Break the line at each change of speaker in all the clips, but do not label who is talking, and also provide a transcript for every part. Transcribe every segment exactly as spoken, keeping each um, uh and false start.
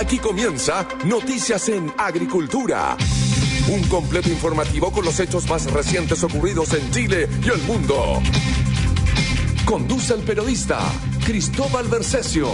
Aquí comienza Noticias en Agricultura. Un completo informativo con los hechos más recientes ocurridos en Chile y el mundo. Conduce el periodista Cristóbal Bercesio.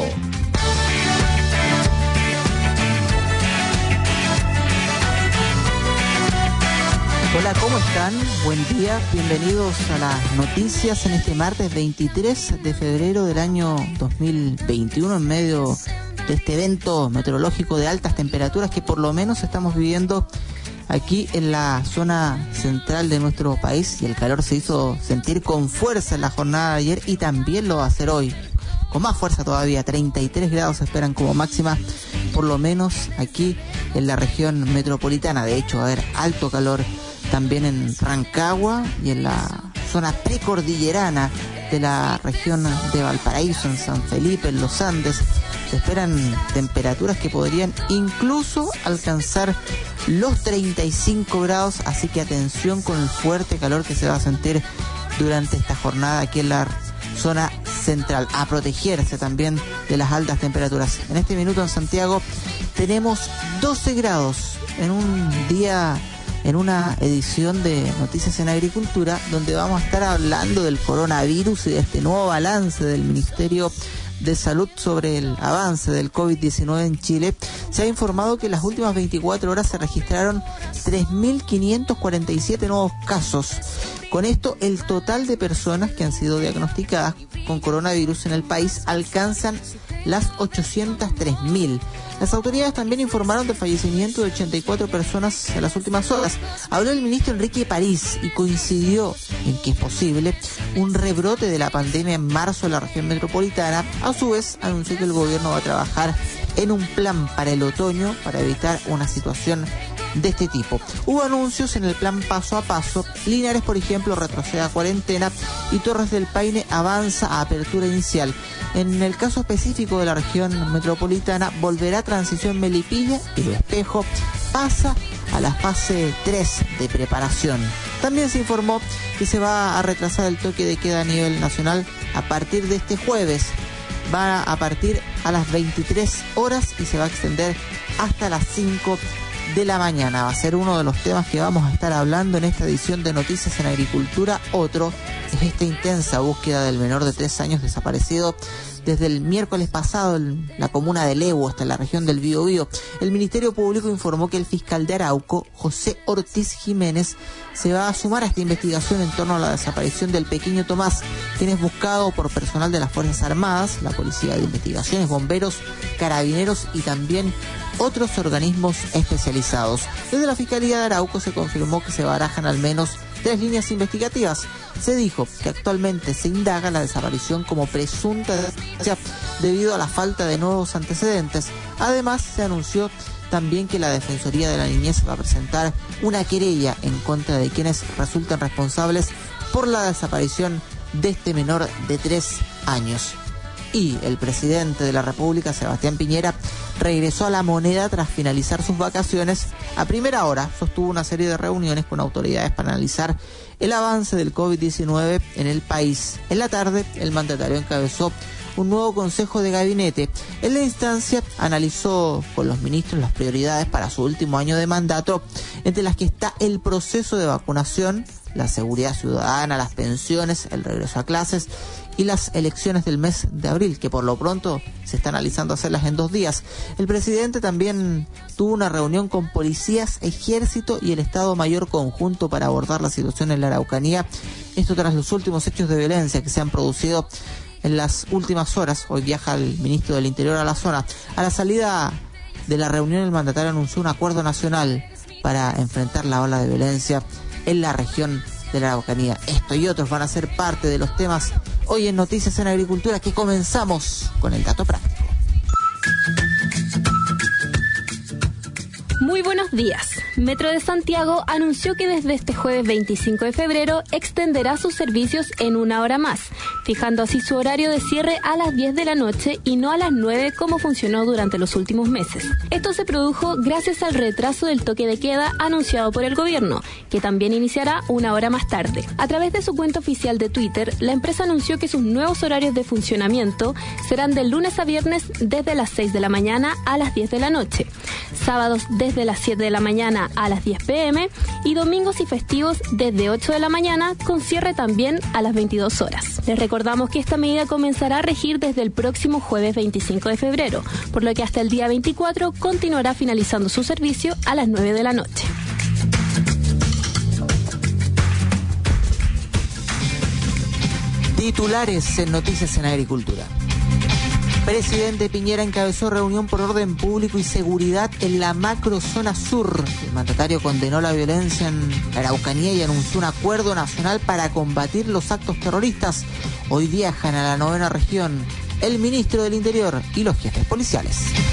Hola, ¿cómo están? Buen día, bienvenidos a las noticias en este martes veintitrés de febrero del año dos mil veintiuno, en medio de este evento meteorológico de altas temperaturas que por lo menos estamos viviendo aquí en la zona central de nuestro país, y el calor se hizo sentir con fuerza en la jornada de ayer y también lo va a hacer hoy, con más fuerza todavía. Treinta y tres grados se esperan como máxima, por lo menos aquí en la región metropolitana. De hecho, va a haber alto calor también en Rancagua y en la zona precordillerana de la región de Valparaíso, en San Felipe, en los Andes. Se esperan temperaturas que podrían incluso alcanzar los treinta y cinco grados, así que atención con el fuerte calor que se va a sentir durante esta jornada aquí en la zona central. A protegerse también de las altas temperaturas. En este minuto en Santiago tenemos doce grados en un día, en una edición de Noticias en Agricultura, donde vamos a estar hablando del coronavirus y de este nuevo balance del Ministerio de Salud sobre el avance del COVID diecinueve en Chile. Se ha informado que en las últimas veinticuatro horas se registraron tres mil quinientos cuarenta y siete nuevos casos. Con esto, el total de personas que han sido diagnosticadas con coronavirus en el país alcanzan las ochocientas tres mil. Las autoridades también informaron del fallecimiento de ochenta y cuatro personas en las últimas horas. Habló el ministro Enrique París y coincidió en que es posible un rebrote de la pandemia en marzo en la región metropolitana. A su vez, anunció que el gobierno va a trabajar en un plan para el otoño para evitar una situación de este tipo. Hubo anuncios en el plan paso a paso. Linares, por ejemplo, retrocede a cuarentena y Torres del Paine avanza a apertura inicial. En el caso específico de la región metropolitana, volverá a transición Melipilla y Lo Espejo pasa a la fase tres de preparación. También se informó que se va a retrasar el toque de queda a nivel nacional a partir de este jueves. Va a partir a las veintitrés horas y se va a extender hasta las cinco de la mañana. Va a ser uno de los temas que vamos a estar hablando en esta edición de Noticias en Agricultura. Otro es esta intensa búsqueda del menor de tres años desaparecido desde el miércoles pasado en la comuna de Levo, hasta la región del Biobío. El Ministerio Público informó que el fiscal de Arauco, José Ortiz Jiménez, se va a sumar a esta investigación en torno a la desaparición del pequeño Tomás, quien es buscado por personal de las Fuerzas Armadas, la Policía de Investigaciones, bomberos, carabineros y también otros organismos especializados. Desde la Fiscalía de Arauco se confirmó que se barajan al menos tres líneas investigativas. Se dijo que actualmente se indaga la desaparición como presunta debido a la falta de nuevos antecedentes. Además, se anunció también que la Defensoría de la Niñez va a presentar una querella en contra de quienes resultan responsables por la desaparición de este menor de tres años. Y el presidente de la República, Sebastián Piñera, regresó a La Moneda tras finalizar sus vacaciones. A primera hora sostuvo una serie de reuniones con autoridades para analizar el avance del COVID diecinueve en el país. En la tarde, el mandatario encabezó un nuevo consejo de gabinete. En la instancia analizó con los ministros las prioridades para su último año de mandato, entre las que está el proceso de vacunación, la seguridad ciudadana, las pensiones, el regreso a clases y las elecciones del mes de abril, que por lo pronto se está analizando hacerlas en dos días. El presidente también tuvo una reunión con policías, ejército y el Estado Mayor Conjunto para abordar la situación en la Araucanía. Esto tras los últimos hechos de violencia que se han producido en las últimas horas. Hoy viaja el ministro del Interior a la zona. A la salida de la reunión, el mandatario anunció un acuerdo nacional para enfrentar la ola de violencia en la región de la Araucanía. Esto y otros van a ser parte de los temas hoy en Noticias en Agricultura, que comenzamos con el dato práctico.
Muy buenos días. Metro de Santiago anunció que desde este jueves veinticinco de febrero extenderá sus servicios en una hora más, fijando así su horario de cierre a las diez de la noche y no a las nueve como funcionó durante los últimos meses. Esto se produjo gracias al retraso del toque de queda anunciado por el gobierno, que también iniciará una hora más tarde. A través de su cuenta oficial de Twitter, la empresa anunció que sus nuevos horarios de funcionamiento serán de lunes a viernes desde las seis de la mañana a las diez de la noche, sábados desde las siete de la mañana a las diez pe eme y domingos y festivos desde ocho de la mañana con cierre también a las veintidós horas. Les recordamos que esta medida comenzará a regir desde el próximo jueves veinticinco de febrero, por lo que hasta el día veinticuatro continuará finalizando su servicio a las nueve de la noche.
Titulares en Noticias en Agricultura. Presidente Piñera encabezó reunión por orden público y seguridad en la macrozona sur. El mandatario condenó la violencia en la Araucanía y anunció un acuerdo nacional para combatir los actos terroristas. Hoy viajan a la novena región el ministro del Interior y los jefes policiales.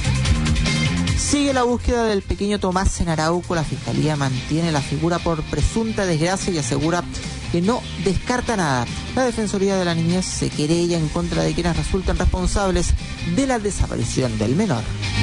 Sigue la búsqueda del pequeño Tomás en Arauco. La Fiscalía mantiene la figura por presunta desgracia y asegura que no descarta nada. La Defensoría de la Niñez se querella en contra de quienes resultan responsables de la desaparición del menor.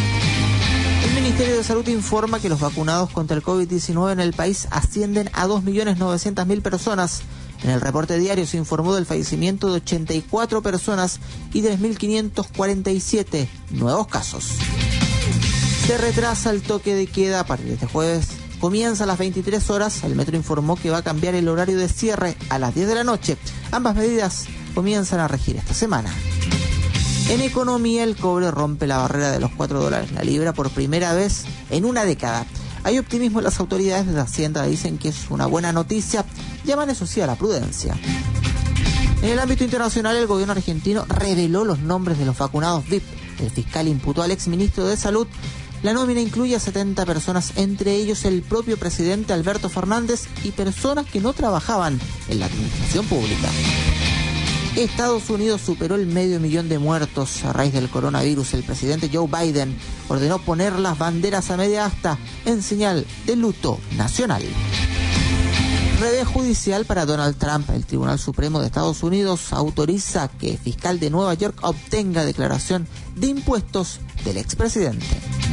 El Ministerio de Salud informa que los vacunados contra el covid diecinueve en el país ascienden a dos millones novecientas mil personas. En el reporte diario se informó del fallecimiento de ochenta y cuatro personas y tres mil quinientos cuarenta y siete nuevos casos. Se retrasa el toque de queda a partir de este jueves. Comienza a las veintitrés horas. El metro informó que va a cambiar el horario de cierre a las diez de la noche. Ambas medidas comienzan a regir esta semana. En economía, el cobre rompe la barrera de los cuatro dólares la libra por primera vez en una década. Hay optimismo en las autoridades de Hacienda, dicen que es una buena noticia, llaman eso sí a la prudencia. En el ámbito internacional, el gobierno argentino reveló los nombres de los vacunados V I P. El fiscal imputó al exministro de Salud. La nómina incluye a setenta personas, entre ellos el propio presidente Alberto Fernández y personas que no trabajaban en la administración pública. Estados Unidos superó el medio millón de muertos a raíz del coronavirus. El presidente Joe Biden ordenó poner las banderas a media asta en señal de luto nacional. Revés judicial para Donald Trump. El Tribunal Supremo de Estados Unidos autoriza que el fiscal de Nueva York obtenga declaración de impuestos del expresidente.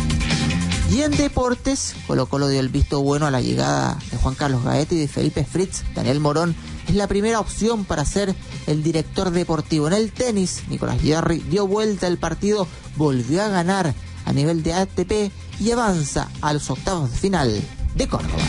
Y en deportes, Colo-Colo dio el visto bueno a la llegada de Juan Carlos Gaete y de Felipe Fritz. Daniel Morón es la primera opción para ser el director deportivo. En el tenis, Nicolás Jarry dio vuelta el partido, volvió a ganar a nivel de A T P y avanza a los octavos de final de Córdoba.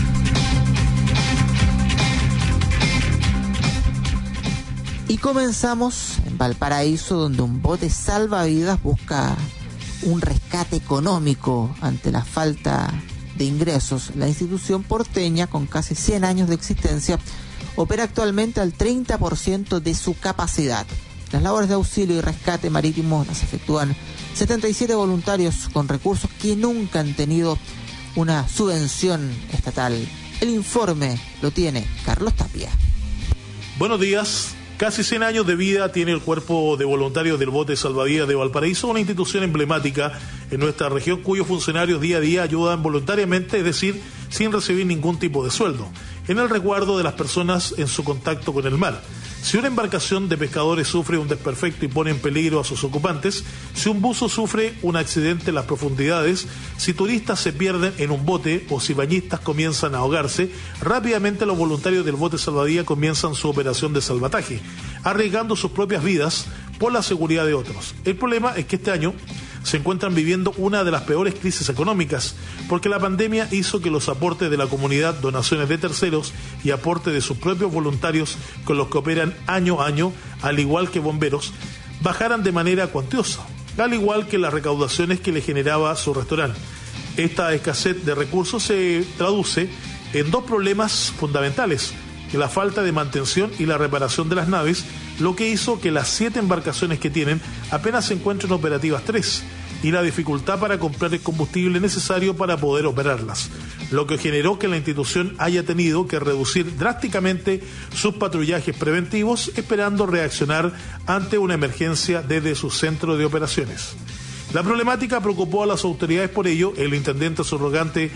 Y comenzamos en Valparaíso, donde un bote salvavidas busca un rescate económico ante la falta de ingresos. La institución porteña, con casi cien años de existencia, opera actualmente al treinta por ciento de su capacidad. Las labores de auxilio y rescate marítimo las efectúan setenta y siete voluntarios con recursos que nunca han tenido una subvención estatal. El informe lo tiene Carlos Tapia.
Buenos días. Casi cien años de vida tiene el Cuerpo de Voluntarios del Bote Salvavidas de Valparaíso, una institución emblemática en nuestra región cuyos funcionarios día a día ayudan voluntariamente, es decir, sin recibir ningún tipo de sueldo, en el resguardo de las personas en su contacto con el mar. Si una embarcación de pescadores sufre un desperfecto y pone en peligro a sus ocupantes, si un buzo sufre un accidente en las profundidades, si turistas se pierden en un bote o si bañistas comienzan a ahogarse, rápidamente los voluntarios del Bote Salvavidas comienzan su operación de salvataje, arriesgando sus propias vidas por la seguridad de otros. El problema es que este año se encuentran viviendo una de las peores crisis económicas, porque la pandemia hizo que los aportes de la comunidad, donaciones de terceros y aportes de sus propios voluntarios con los que operan año a año, al igual que bomberos, bajaran de manera cuantiosa, al igual que las recaudaciones que le generaba su restaurante. Esta escasez de recursos se traduce en dos problemas fundamentales: la falta de mantención y la reparación de las naves, lo que hizo que las siete embarcaciones que tienen apenas se encuentren operativas tres, y la dificultad para comprar el combustible necesario para poder operarlas, lo que generó que la institución haya tenido que reducir drásticamente sus patrullajes preventivos, esperando reaccionar ante una emergencia desde su centro de operaciones. La problemática preocupó a las autoridades, por ello el intendente subrogante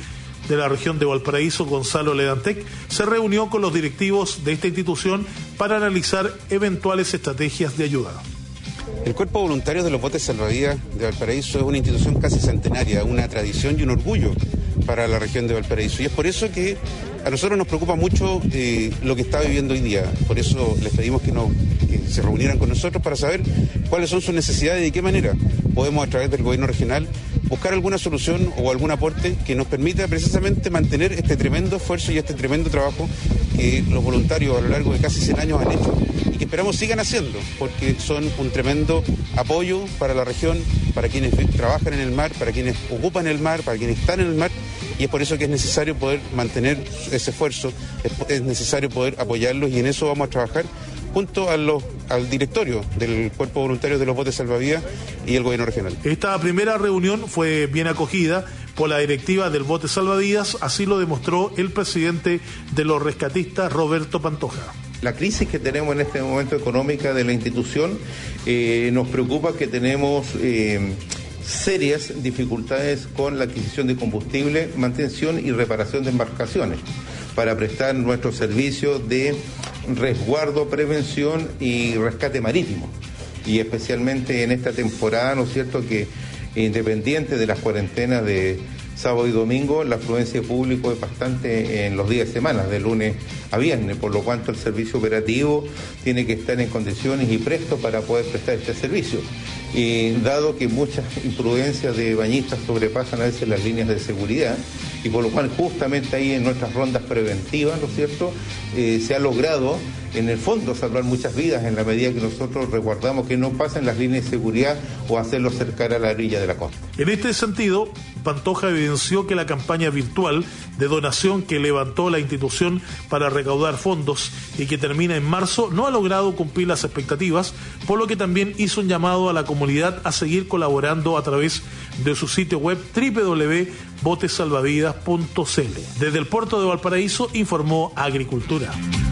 de la región de Valparaíso, Gonzalo Ledantec, se reunió con los directivos de esta institución para analizar eventuales estrategias de ayuda.
El Cuerpo Voluntario de los Botes Salvavidas de Valparaíso es una institución casi centenaria, una tradición y un orgullo para la región de Valparaíso. Y es por eso que a nosotros nos preocupa mucho eh, lo que está viviendo hoy día. Por eso les pedimos que, no, que se reunieran con nosotros para saber cuáles son sus necesidades y de qué manera podemos, a través del gobierno regional, buscar alguna solución o algún aporte que nos permita precisamente mantener este tremendo esfuerzo y este tremendo trabajo que los voluntarios a lo largo de casi cien años han hecho y que esperamos sigan haciendo, porque son un tremendo apoyo para la región, para quienes trabajan en el mar, para quienes ocupan el mar, para quienes están en el mar, y es por eso que es necesario poder mantener ese esfuerzo, es, es necesario poder apoyarlos, y en eso vamos a trabajar junto a los, al directorio del Cuerpo Voluntario de los Botes Salvavidas y el gobierno regional.
Esta primera reunión fue bien acogida por la directiva del Bote Salvavidas, así lo demostró el presidente de los rescatistas, Roberto Pantoja.
La crisis que tenemos en este momento económica de la institución eh, nos preocupa que tenemos eh, serias dificultades con la adquisición de combustible, mantención y reparación de embarcaciones para prestar nuestro servicio de resguardo, prevención y rescate marítimo. Y especialmente en esta temporada, ¿no es cierto?, que independiente de las cuarentenas de sábado y domingo, la afluencia de público es bastante en los días de semana, de lunes a viernes, por lo cual el servicio operativo tiene que estar en condiciones y presto para poder prestar este servicio. Y dado que muchas imprudencias de bañistas sobrepasan a veces las líneas de seguridad, y por lo cual justamente ahí en nuestras rondas preventivas, ¿no es cierto?, eh, se ha logrado en el fondo salvar muchas vidas en la medida que nosotros resguardamos que no pasen las líneas de seguridad o hacerlos cercar a la orilla de la costa.
En este sentido, Pantoja evidenció que la campaña virtual de donación que levantó la institución para recaudar fondos y que termina en marzo no ha logrado cumplir las expectativas, por lo que también hizo un llamado a la comunidad a seguir colaborando a través de su sitio web doble u doble u doble u punto botes salvavidas punto c l. Desde el puerto de Valparaíso informó Agricultura.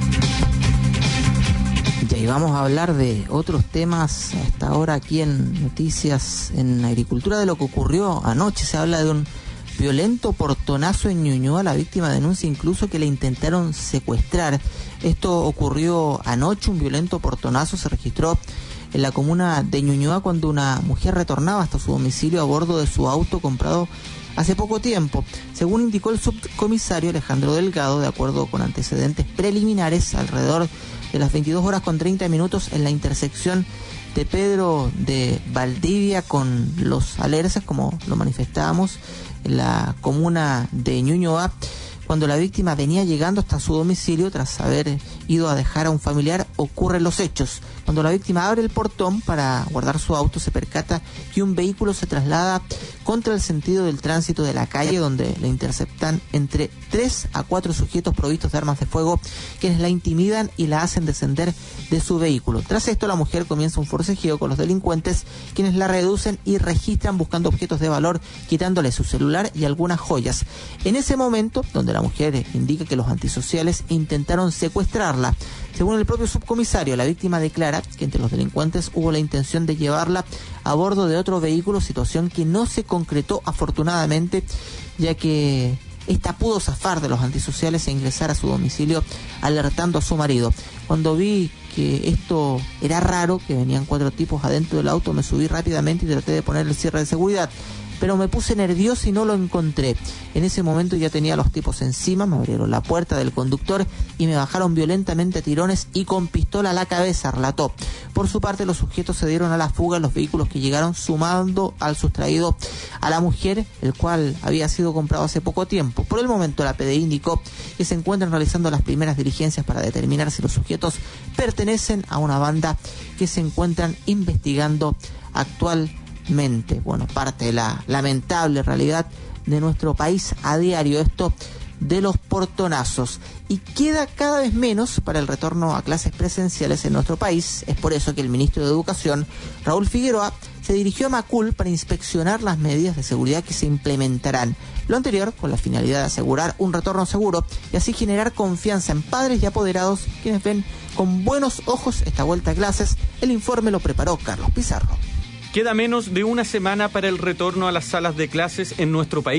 Y vamos a hablar de otros temas hasta ahora aquí en Noticias en Agricultura, de lo que ocurrió anoche. Se habla de un violento portonazo en Ñuñoa. La víctima denuncia incluso que le intentaron secuestrar. Esto ocurrió anoche, un violento portonazo se registró en la comuna de Ñuñoa cuando una mujer retornaba hasta su domicilio a bordo de su auto comprado hace poco tiempo. Según indicó el subcomisario Alejandro Delgado, de acuerdo con antecedentes preliminares, alrededor de las veintidós horas con treinta minutos en la intersección de Pedro de Valdivia con Los Alerces, como lo manifestábamos, en la comuna de Ñuñoa, cuando la víctima venía llegando hasta su domicilio tras haber ido a dejar a un familiar, ocurren los hechos. Cuando la víctima abre el portón para guardar su auto, se percata que un vehículo se traslada contra el sentido del tránsito de la calle, donde le interceptan entre tres a cuatro sujetos provistos de armas de fuego, quienes la intimidan y la hacen descender de su vehículo. Tras esto, la mujer comienza un forcejeo con los delincuentes, quienes la reducen y registran buscando objetos de valor, quitándole su celular y algunas joyas. En ese momento, donde la mujer indica que los antisociales intentaron secuestrarla. Según el propio subcomisario, la víctima declara que entre los delincuentes hubo la intención de llevarla a bordo de otro vehículo, situación que no se concretó afortunadamente, ya que esta pudo zafar de los antisociales e ingresar a su domicilio alertando a su marido. Cuando vi que esto era raro, que venían cuatro tipos adentro del auto, me subí rápidamente y traté de poner el cierre de seguridad, pero me puse nervioso y no lo encontré. En ese momento ya tenía a los tipos encima, me abrieron la puerta del conductor y me bajaron violentamente a tirones y con pistola a la cabeza, relató. Por su parte, los sujetos se dieron a la fuga en los vehículos que llegaron, sumando al sustraído a la mujer, el cual había sido comprado hace poco tiempo. Por el momento, la P D I indicó que se encuentran realizando las primeras diligencias para determinar si los sujetos pertenecen a una banda que se encuentran investigando actualmente. Mente. Bueno, parte de la lamentable realidad de nuestro país a diario, esto de los portonazos, y queda cada vez menos para el retorno a clases presenciales en nuestro país. Es por eso que el ministro de Educación, Raúl Figueroa, se dirigió a Macul para inspeccionar las medidas de seguridad que se implementarán. Lo anterior con la finalidad de asegurar un retorno seguro y así generar confianza en padres y apoderados, quienes ven con buenos ojos esta vuelta a clases. El informe lo preparó Carlos Pizarro.
Queda menos de una semana para el retorno a las salas de clases en nuestro país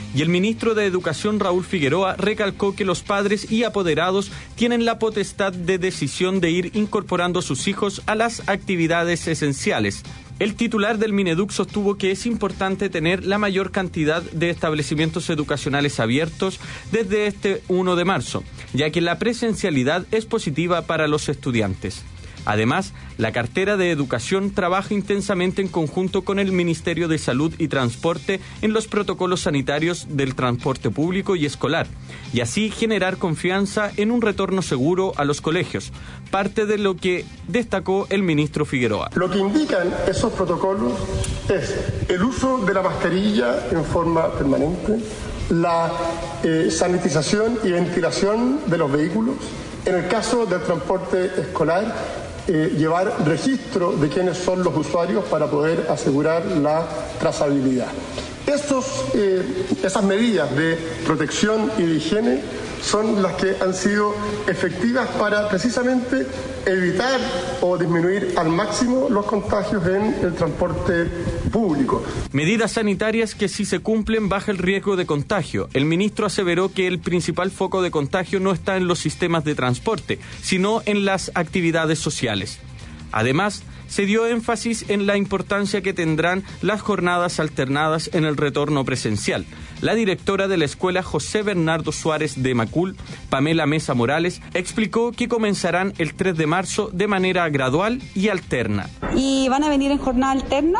Y el ministro de Educación, Raúl Figueroa, recalcó que los padres y apoderados tienen la potestad de decisión de ir incorporando a sus hijos a las actividades esenciales. El titular del Mineduc sostuvo que es importante tener la mayor cantidad de establecimientos educacionales abiertos desde este primero de marzo, ya que la presencialidad es positiva para los estudiantes. Además, la cartera de Educación trabaja intensamente en conjunto con el Ministerio de Salud y Transporte en los protocolos sanitarios del transporte público y escolar, y así generar confianza en un retorno seguro a los colegios, parte de lo que destacó el ministro Figueroa.
Lo que indican esos protocolos es el uso de la mascarilla en forma permanente, la eh, sanitización y ventilación de los vehículos, en el caso del transporte escolar, Eh, llevar registro de quiénes son los usuarios para poder asegurar la trazabilidad. Estos, eh, esas medidas de protección y de higiene son las que han sido efectivas para precisamente evitar o disminuir al máximo los contagios en el transporte público.
Medidas sanitarias que, si se cumplen, baja el riesgo de contagio. El ministro aseveró que el principal foco de contagio no está en los sistemas de transporte, sino en las actividades sociales. Además, se dio énfasis en la importancia que tendrán las jornadas alternadas en el retorno presencial. La directora de la escuela José Bernardo Suárez de Macul, Pamela Mesa Morales, explicó que comenzarán el tres de marzo de manera gradual y alterna.
Y van a venir en jornada alterna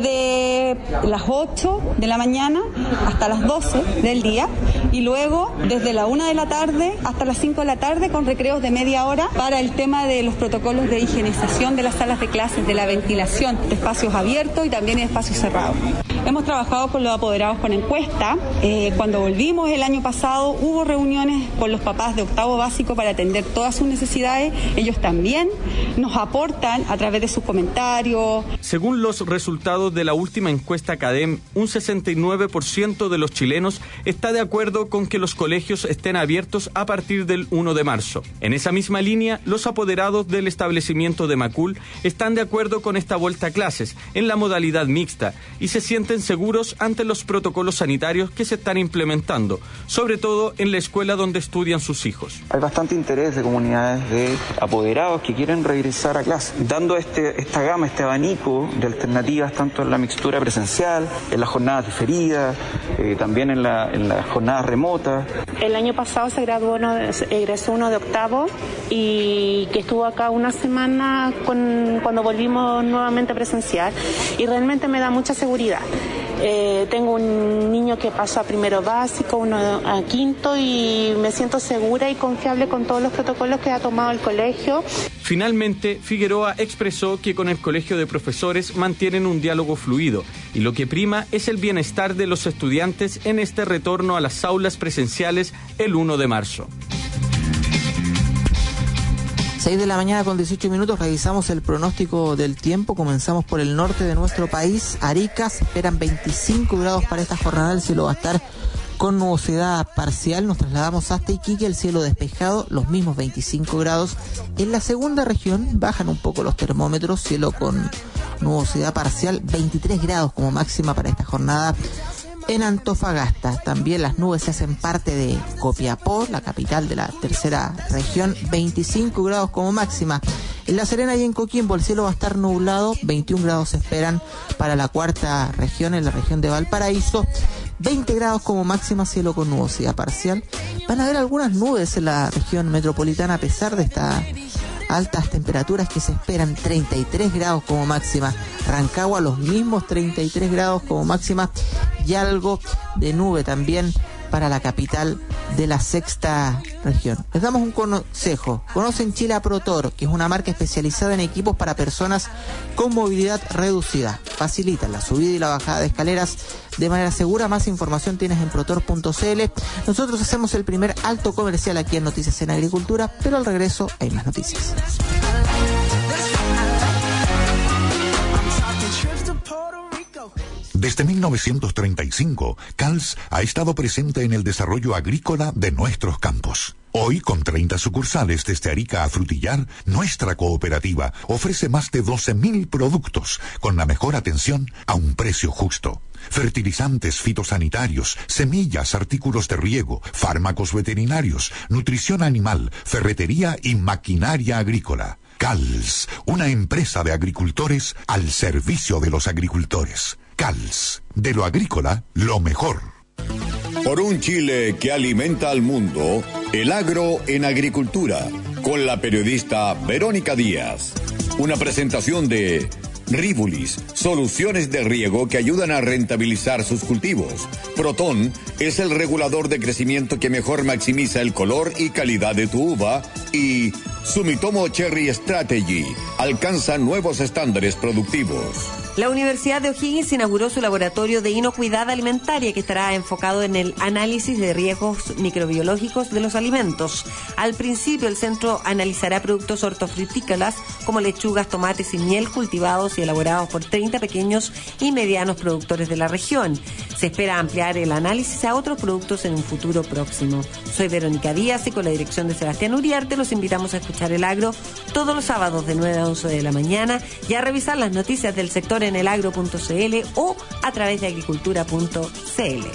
desde las ocho de la mañana hasta las doce del día y luego desde la una de la tarde hasta las cinco de la tarde con recreos de media hora para el tema de los protocolos de higienización de las salas de clases, de la ventilación de espacios abiertos y también de espacios cerrados. Hemos trabajado con los apoderados con encuesta. Eh, cuando volvimos el año pasado hubo reuniones con los papás de octavo básico para atender todas sus necesidades. Ellos también nos aportan a través de sus comentarios.
Según los resultados de la última encuesta CADEM, un sesenta y nueve por ciento de los chilenos está de acuerdo con que los colegios estén abiertos a partir del primero de marzo. En esa misma línea, los apoderados del establecimiento de Macul están de acuerdo con esta vuelta a clases en la modalidad mixta y se sienten seguros ante los protocolos sanitarios que se están implementando, sobre todo en la escuela donde estudian sus hijos.
Hay bastante interés de comunidades de apoderados que quieren regresar a clase, dando este, esta gama, este abanico de alternativas, tanto en la mixtura presencial, en las jornadas diferidas, eh, también en, la, en las jornadas remotas.
El año pasado se graduó uno, egresó uno de octavo y que estuvo acá una semana con, cuando volvimos nuevamente presencial y realmente me da mucha seguridad. Eh, tengo un niño que pasó a primero básico, uno a quinto y me siento segura y confiable con todos los protocolos que ha tomado el colegio.
Finalmente, Figueroa expresó que con el Colegio de Profesores mantienen un diálogo fluido y lo que prima es el bienestar de los estudiantes en este retorno a las aulas presenciales el primero de marzo.
seis de la mañana con dieciocho minutos, revisamos el pronóstico del tiempo. Comenzamos por el norte de nuestro país. Arica, se esperan veinticinco grados para esta jornada, el cielo va a estar con nubosidad parcial. Nos trasladamos hasta Iquique, el cielo despejado, los mismos veinticinco grados. En la segunda región bajan un poco los termómetros, cielo con nubosidad parcial, veintitrés grados como máxima para esta jornada. En Antofagasta también las nubes se hacen parte de Copiapó, la capital de la tercera región, veinticinco grados como máxima. En La Serena y en Coquimbo el cielo va a estar nublado, veintiún grados se esperan para la cuarta región, en la región de Valparaíso, veinte grados como máxima, cielo con nubosidad parcial. Van a haber algunas nubes en la región metropolitana a pesar de esta altas temperaturas que se esperan, treinta y tres grados como máxima. Rancagua los mismos treinta y tres grados como máxima y algo de nube también para la capital de la sexta región. Les damos un consejo. Conocen Chila Protor, que es una marca especializada en equipos para personas con movilidad reducida. Facilitan la subida y la bajada de escaleras de manera segura. Más información tienes en protor punto c l. Nosotros hacemos el primer alto comercial aquí en Noticias en Agricultura, pero al regreso hay más noticias.
Desde mil novecientos treinta y cinco, C A L S ha estado presente en el desarrollo agrícola de nuestros campos. Hoy, con treinta sucursales desde Arica a Frutillar, nuestra cooperativa ofrece más de doce mil productos con la mejor atención a un precio justo. fertilizantes fitosanitarios, semillas, artículos de riego, fármacos veterinarios, nutrición animal, ferretería y maquinaria agrícola. C A L S, una empresa de agricultores al servicio de los agricultores. C A L S, de lo agrícola, lo mejor.
Por un Chile que alimenta al mundo, el agro en agricultura, con la periodista Verónica Díaz. Una presentación de Rivulis, soluciones de riego que ayudan a rentabilizar sus cultivos. Proton es el regulador de crecimiento que mejor maximiza el color y calidad de tu uva. Y Sumitomo Cherry Strategy alcanza nuevos estándares productivos.
La Universidad de O'Higgins inauguró su laboratorio de inocuidad alimentaria que estará enfocado en el análisis de riesgos microbiológicos de los alimentos. Al principio, el centro analizará productos hortofrutícolas como lechugas, tomates y miel cultivados y elaborados por treinta pequeños y medianos productores de la región. Se espera ampliar el análisis a otros productos en un futuro próximo. Soy Verónica Díaz y con la dirección de Sebastián Uriarte los invitamos a escuchar El Agro todos los sábados de nueve a once de la mañana y a revisar las noticias del sector en elagro punto c l o a través de agricultura punto c l.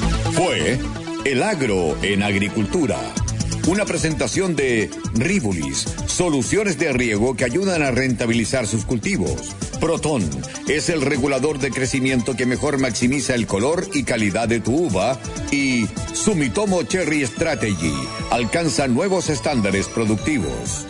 Fue El Agro en Agricultura, una presentación de Rivulis, soluciones de riego que ayudan a rentabilizar sus cultivos. Proton es el regulador de crecimiento que mejor maximiza el color y calidad de tu uva. Y Sumitomo Cherry Strategy alcanza nuevos estándares productivos.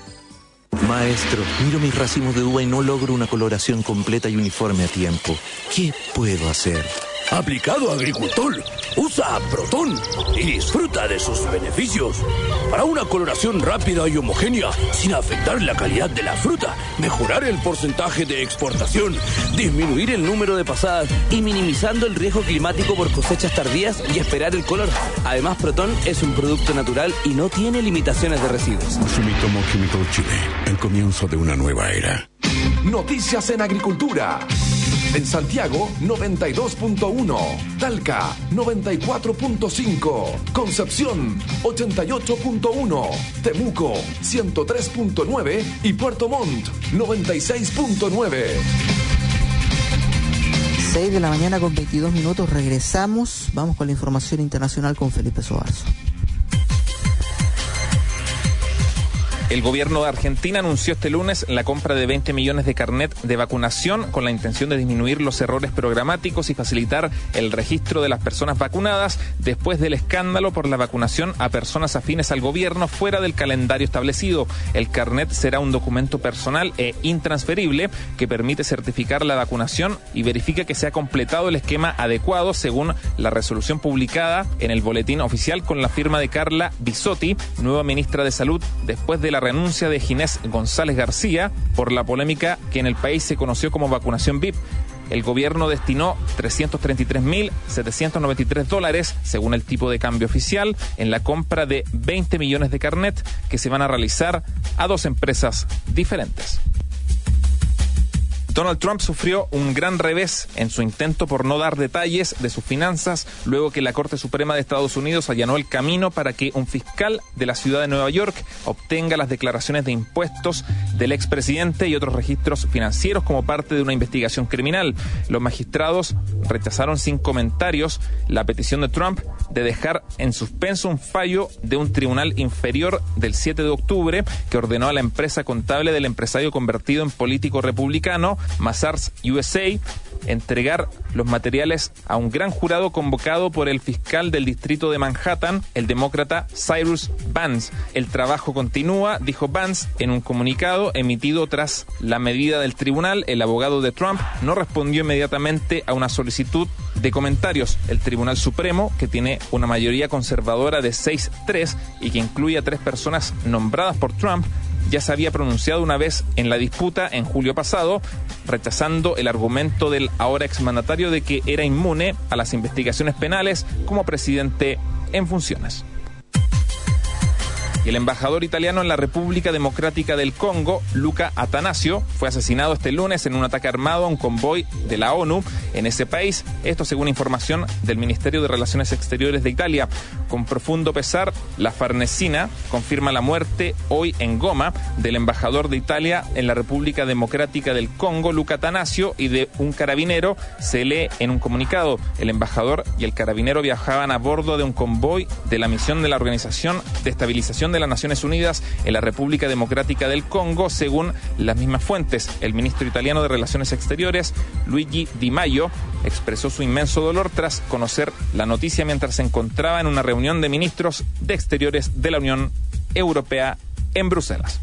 Maestro, miro mis racimos de uva y no logro una coloración completa y uniforme a tiempo. ¿Qué puedo hacer?
Aplicado agricultor, usa Proton y disfruta de sus beneficios. Para una coloración rápida y homogénea, sin afectar la calidad de la fruta, mejorar el porcentaje de exportación, disminuir el número de pasadas y minimizando el riesgo climático por cosechas tardías y esperar el color. Además, Proton es un producto natural y no tiene limitaciones de residuos.
Sumitomo Chemical Chile, el comienzo de una nueva era.
Noticias en agricultura. En Santiago, noventa y dos punto uno. Talca, noventa y cuatro punto cinco. Concepción, ochenta y ocho punto uno. Temuco, ciento tres punto nueve. Y Puerto Montt, noventa y seis punto nueve.
seis de la mañana con veintidós minutos. Regresamos. Vamos con la información internacional con Felipe Sobarzo.
El gobierno de Argentina anunció este lunes la compra de veinte millones de carnet de vacunación con la intención de disminuir los errores programáticos y facilitar el registro de las personas vacunadas después del escándalo por la vacunación a personas afines al gobierno fuera del calendario establecido. El carnet será un documento personal e intransferible que permite certificar la vacunación y verifica que se ha completado el esquema adecuado según la resolución publicada en el boletín oficial con la firma de Carla Bisotti, nueva ministra de Salud, después de la renuncia de Ginés González García por la polémica que en el país se conoció como vacunación V I P. El gobierno destinó trescientos treinta y tres mil setecientos noventa y tres dólares, según el tipo de cambio oficial, en la compra de veinte millones de carnet que se van a realizar a dos empresas diferentes. Donald Trump sufrió un gran revés en su intento por no dar detalles de sus finanzas luego que la Corte Suprema de Estados Unidos allanó el camino para que un fiscal de la ciudad de Nueva York obtenga las declaraciones de impuestos del expresidente y otros registros financieros como parte de una investigación criminal. Los magistrados rechazaron sin comentarios la petición de Trump de dejar en suspenso un fallo de un tribunal inferior del siete de octubre que ordenó a la empresa contable del empresario convertido en político republicano Mazars U S A entregar los materiales a un gran jurado convocado por el fiscal del distrito de Manhattan, el demócrata Cyrus Vance. El trabajo continúa, dijo Vance en un comunicado emitido tras la medida del tribunal. El abogado de Trump no respondió inmediatamente a una solicitud de comentarios. El Tribunal Supremo, que tiene una mayoría conservadora de seis tres y que incluye a tres personas nombradas por Trump, ya se había pronunciado una vez en la disputa en julio pasado, rechazando el argumento del ahora exmandatario de que era inmune a las investigaciones penales como presidente en funciones. Y el embajador italiano en la República Democrática del Congo, Luca Atanasio, fue asesinado este lunes en un ataque armado a un convoy de la ONU en ese país. Esto según información del Ministerio de Relaciones Exteriores de Italia. Con profundo pesar, la Farnesina confirma la muerte hoy en Goma del embajador de Italia en la República Democrática del Congo, Luca Atanasio, y de un carabinero. Se lee en un comunicado: el embajador y el carabinero viajaban a bordo de un convoy de la misión de la Organización de Estabilización de las Naciones Unidas en la República Democrática del Congo, según las mismas fuentes. El ministro italiano de Relaciones Exteriores, Luigi Di Maio, expresó su inmenso dolor tras conocer la noticia mientras se encontraba en una reunión de ministros de Exteriores de la Unión Europea en Bruselas.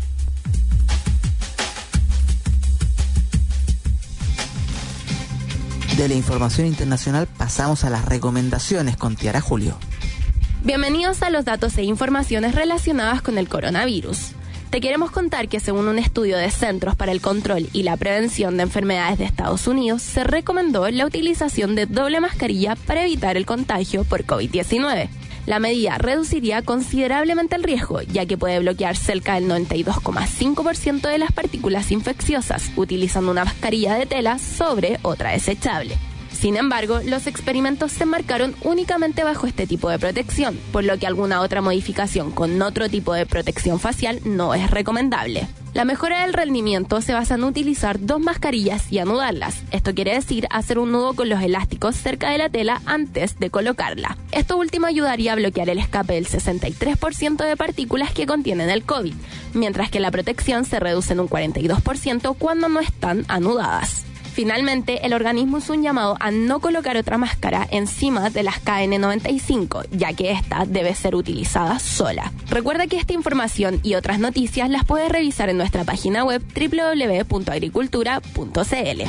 De la información internacional pasamos a las recomendaciones con Tiara Julio.
Bienvenidos a los datos e informaciones relacionadas con el coronavirus. Te queremos contar que según un estudio de Centros para el Control y la Prevención de Enfermedades de Estados Unidos, se recomendó la utilización de doble mascarilla para evitar el contagio por COVID diecinueve. La medida reduciría considerablemente el riesgo, ya que puede bloquear cerca del noventa y dos coma cinco por ciento de las partículas infecciosas, utilizando una mascarilla de tela sobre otra desechable. Sin embargo, los experimentos se enmarcaron únicamente bajo este tipo de protección, por lo que alguna otra modificación con otro tipo de protección facial no es recomendable. La mejora del rendimiento se basa en utilizar dos mascarillas y anudarlas. Esto quiere decir hacer un nudo con los elásticos cerca de la tela antes de colocarla. Esto último ayudaría a bloquear el escape del sesenta y tres por ciento de partículas que contienen el COVID, mientras que la protección se reduce en un cuarenta y dos por ciento cuando no están anudadas. Finalmente, el organismo hizo un llamado a no colocar otra máscara encima de las K N noventa y cinco, ya que esta debe ser utilizada sola. Recuerda que esta información y otras noticias las puedes revisar en nuestra página web doble u doble u doble u punto agricultura punto c l.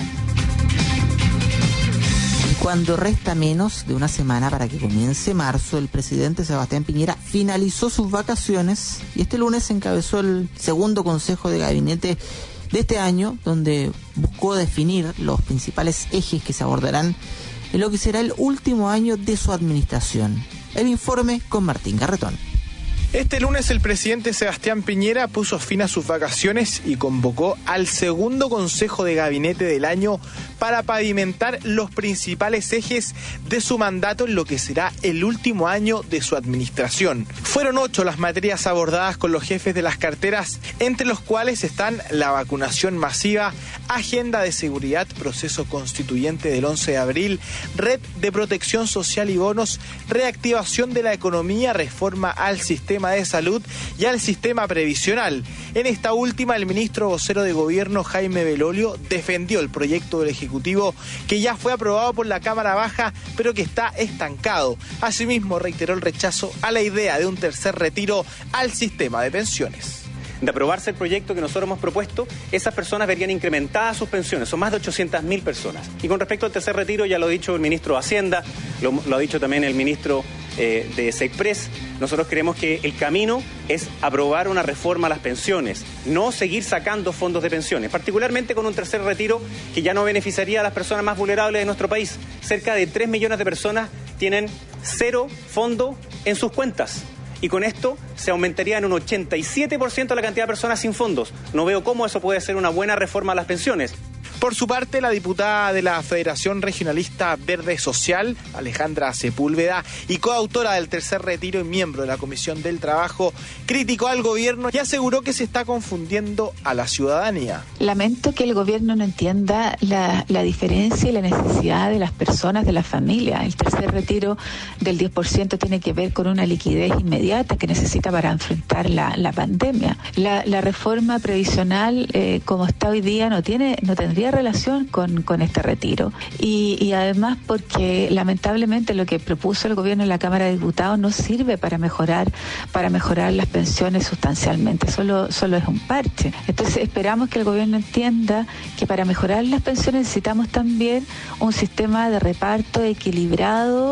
Y cuando resta menos de una semana para que comience marzo, el presidente Sebastián Piñera finalizó sus vacaciones y este lunes encabezó el segundo Consejo de Gabinete de este año, donde buscó definir los principales ejes que se abordarán en lo que será el último año de su administración. El informe con Martín Garretón.
Este lunes el presidente Sebastián Piñera puso fin a sus vacaciones y convocó al segundo Consejo de Gabinete del año para pavimentar los principales ejes de su mandato en lo que será el último año de su administración. Fueron ocho las materias abordadas con los jefes de las carteras, entre los cuales están la vacunación masiva, agenda de seguridad, proceso constituyente del once de abril, red de protección social y bonos, reactivación de la economía, reforma al sistema de salud y al sistema previsional. En esta última, el ministro vocero de Gobierno, Jaime Belolio, defendió el proyecto del Ejecutivo que ya fue aprobado por la Cámara Baja, pero que está estancado. Asimismo, reiteró el rechazo a la idea de un tercer retiro al sistema de pensiones.
De aprobarse el proyecto que nosotros hemos propuesto, esas personas verían incrementadas sus pensiones, son más de ochocientas mil personas. Y con respecto al tercer retiro, ya lo ha dicho el ministro de Hacienda, lo, lo ha dicho también el ministro eh, de SEIPRES, nosotros creemos que el camino es aprobar una reforma a las pensiones, no seguir sacando fondos de pensiones, particularmente con un tercer retiro que ya no beneficiaría a las personas más vulnerables de nuestro país. Cerca de tres millones de personas tienen cero fondo en sus cuentas. Y con esto se aumentaría en un ochenta y siete por ciento la cantidad de personas sin fondos. No veo cómo eso puede ser una buena reforma a las pensiones.
Por su parte, la diputada de la Federación Regionalista Verde Social, Alejandra Sepúlveda, y coautora del tercer retiro y miembro de la Comisión del Trabajo, criticó al gobierno y aseguró que se está confundiendo a la ciudadanía.
Lamento que el gobierno no entienda la, la diferencia y la necesidad de las personas, de las familias. El tercer retiro del diez por ciento tiene que ver con una liquidez inmediata que necesita para enfrentar la, la pandemia. La, la reforma previsional, eh, como está hoy día, no tiene, no tendría relación con, con este retiro y, y además porque lamentablemente lo que propuso el gobierno en la Cámara de Diputados no sirve para mejorar para mejorar las pensiones sustancialmente, solo, solo es un parche. Entonces esperamos que el gobierno entienda que para mejorar las pensiones necesitamos también un sistema de reparto equilibrado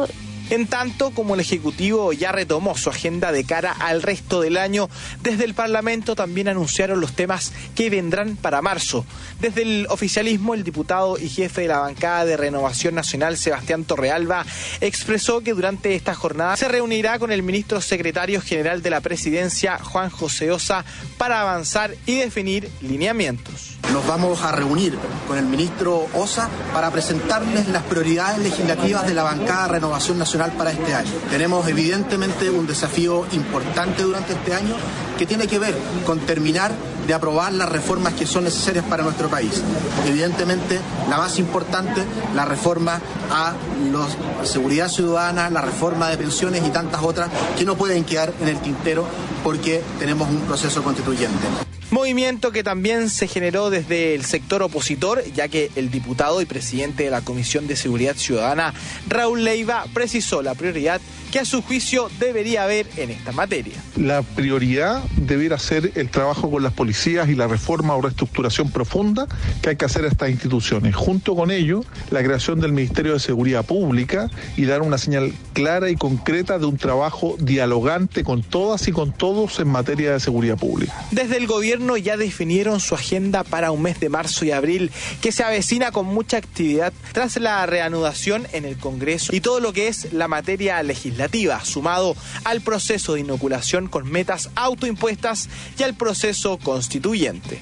En tanto, como el Ejecutivo ya retomó su agenda de cara al resto del año, desde el Parlamento también anunciaron los temas que vendrán para marzo. Desde el oficialismo, el diputado y jefe de la bancada de Renovación Nacional, Sebastián Torrealba, expresó que durante esta jornada se reunirá con el ministro secretario general de la Presidencia, Juan José Ossa, para avanzar y definir lineamientos.
Nos vamos a reunir con el ministro Ossa para presentarles las prioridades legislativas de la bancada de Renovación Nacional para este año. Tenemos evidentemente un desafío importante durante este año que tiene que ver con terminar de aprobar las reformas que son necesarias para nuestro país. Evidentemente, la más importante, la reforma a la seguridad ciudadana, la reforma de pensiones y tantas otras que no pueden quedar en el tintero porque tenemos un proceso constituyente.
Movimiento que también se generó desde el sector opositor, ya que el diputado y presidente de la Comisión de Seguridad Ciudadana, Raúl Leiva, precisó la prioridad que a su juicio debería haber en esta materia.
La prioridad debiera ser el trabajo con las policías y la reforma o reestructuración profunda que hay que hacer a estas instituciones. Junto con ello, la creación del Ministerio de Seguridad Pública y dar una señal clara y concreta de un trabajo dialogante con todas y con todos en materia de seguridad pública.
Desde el gobierno ya definieron su agenda para un mes de marzo y abril, que se avecina con mucha actividad tras la reanudación en el Congreso y todo lo que es la materia legislativa, sumado al proceso de inoculación con metas autoimpuestas y al proceso constituyente.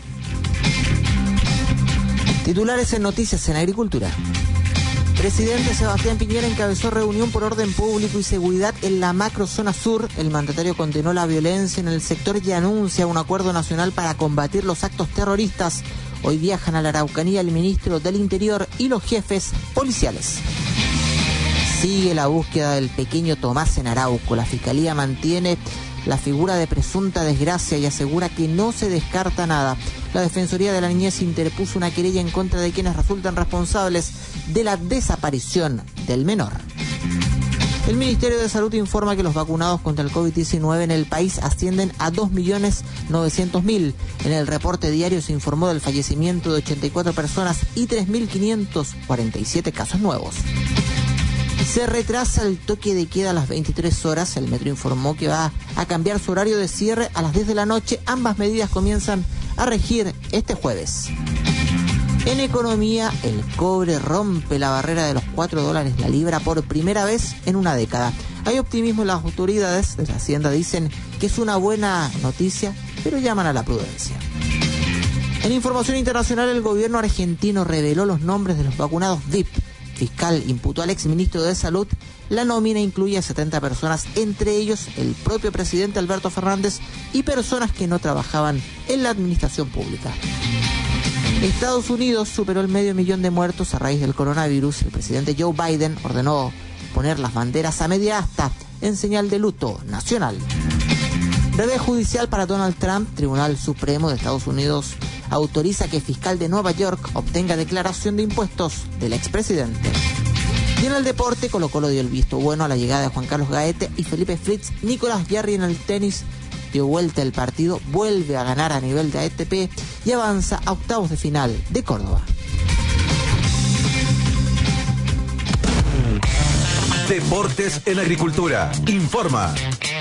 Titulares en Noticias en Agricultura. Presidente Sebastián Piñera encabezó reunión por orden público y seguridad en la macrozona sur. El mandatario condenó la violencia en el sector y anuncia un acuerdo nacional para combatir los actos terroristas. Hoy viajan a la Araucanía el ministro del Interior y los jefes policiales. Sigue la búsqueda del pequeño Tomás en Arauco. La Fiscalía mantiene la figura de presunta desgracia y asegura que no se descarta nada. La Defensoría de la Niñez interpuso una querella en contra de quienes resultan responsables de la desaparición del menor. El Ministerio de Salud informa que los vacunados contra el COVID diecinueve en el país ascienden a dos millones novecientos mil. En el reporte diario se informó del fallecimiento de ochenta y cuatro personas y tres mil quinientos cuarenta y siete casos nuevos. Se retrasa el toque de queda a las veintitrés horas. El metro informó que va a cambiar su horario de cierre a las diez de la noche. Ambas medidas comienzan a regir este jueves. En economía, el cobre rompe la barrera de los cuatro dólares la libra por primera vez en una década. Hay optimismo en las autoridades de la Hacienda, dicen que es una buena noticia, pero llaman a la prudencia. En información internacional, el gobierno argentino reveló los nombres de los vacunados V I P. Fiscal imputó al exministro de Salud. La nómina incluye a setenta personas, entre ellos el propio presidente Alberto Fernández y personas que no trabajaban en la administración pública. Estados Unidos superó el medio millón de muertos a raíz del coronavirus. El presidente Joe Biden ordenó poner las banderas a media asta en señal de luto nacional. Revés judicial para Donald Trump. Tribunal Supremo de Estados Unidos autoriza que fiscal de Nueva York obtenga declaración de impuestos del expresidente. Y en el deporte, Colo-Colo dio el visto bueno a la llegada de Juan Carlos Gaete y Felipe Fritz. Nicolás Jarry en el tenis dio vuelta el partido, vuelve a ganar a nivel de A T P y avanza a octavos de final de Córdoba.
Deportes en Agricultura. Informa.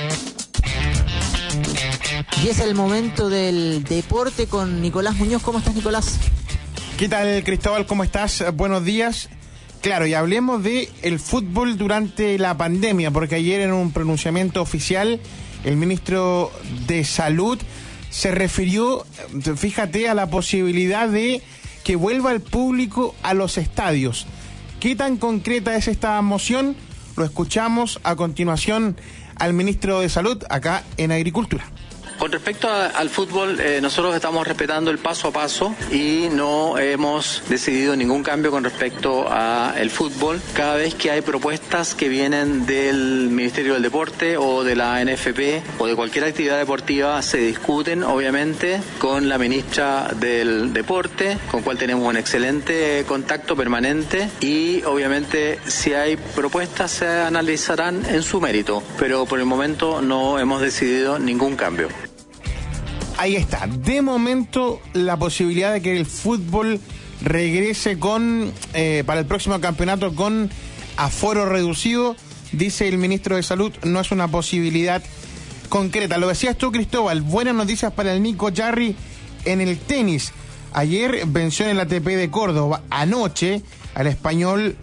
Y es el momento del deporte con Nicolás Muñoz. ¿Cómo estás, Nicolás?
¿Qué tal, Cristóbal? ¿Cómo estás? Buenos días. Claro, y hablemos de el fútbol durante la pandemia, porque ayer en un pronunciamiento oficial el ministro de Salud se refirió, fíjate, a la posibilidad de que vuelva el público a los estadios. ¿Qué tan concreta es esta moción? Lo escuchamos a continuación al ministro de Salud acá en Agricultura.
Con respecto a, al fútbol, eh, nosotros estamos respetando el paso a paso y no hemos decidido ningún cambio con respecto al fútbol. Cada vez que hay propuestas que vienen del Ministerio del Deporte o de la N F P o de cualquier actividad deportiva, se discuten obviamente con la ministra del Deporte, con cual tenemos un excelente contacto permanente, y obviamente si hay propuestas se analizarán en su mérito, pero por el momento no hemos decidido ningún cambio.
Ahí está, de momento la posibilidad de que el fútbol regrese con eh, para el próximo campeonato con aforo reducido, dice el ministro de Salud, no es una posibilidad concreta. Lo decías tú, Cristóbal, buenas noticias para el Nico Jarry en el tenis. Ayer venció en el A T P de Córdoba, anoche al español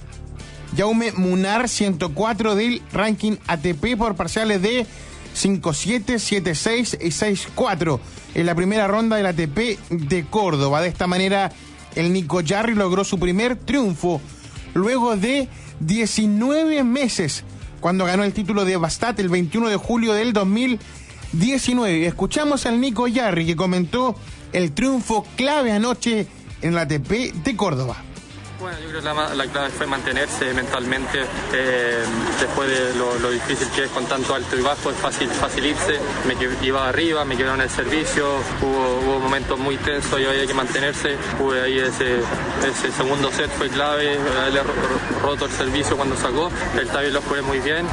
Jaume Munar, ciento cuatro del ranking A T P por parciales de cinco siete, siete seis y seis cuatro en la primera ronda del A T P de Córdoba. De esta manera, el Nico Jarry logró su primer triunfo luego de diecinueve meses, cuando ganó el título de Bastat el veintiuno de julio del dos mil diecinueve. Escuchamos al Nico Jarry, que comentó el triunfo clave anoche en el A T P de Córdoba.
Bueno, yo creo que la, la clave fue mantenerse mentalmente eh, después de lo, lo difícil que es con tanto alto y bajo. Es fácil, fácil irse, me iba arriba, me quedaron en el servicio, hubo, hubo momentos muy tensos y había que mantenerse. Hubo ahí ese, ese segundo set fue clave, haberle roto el servicio cuando sacó, el tabi lo jugué muy bien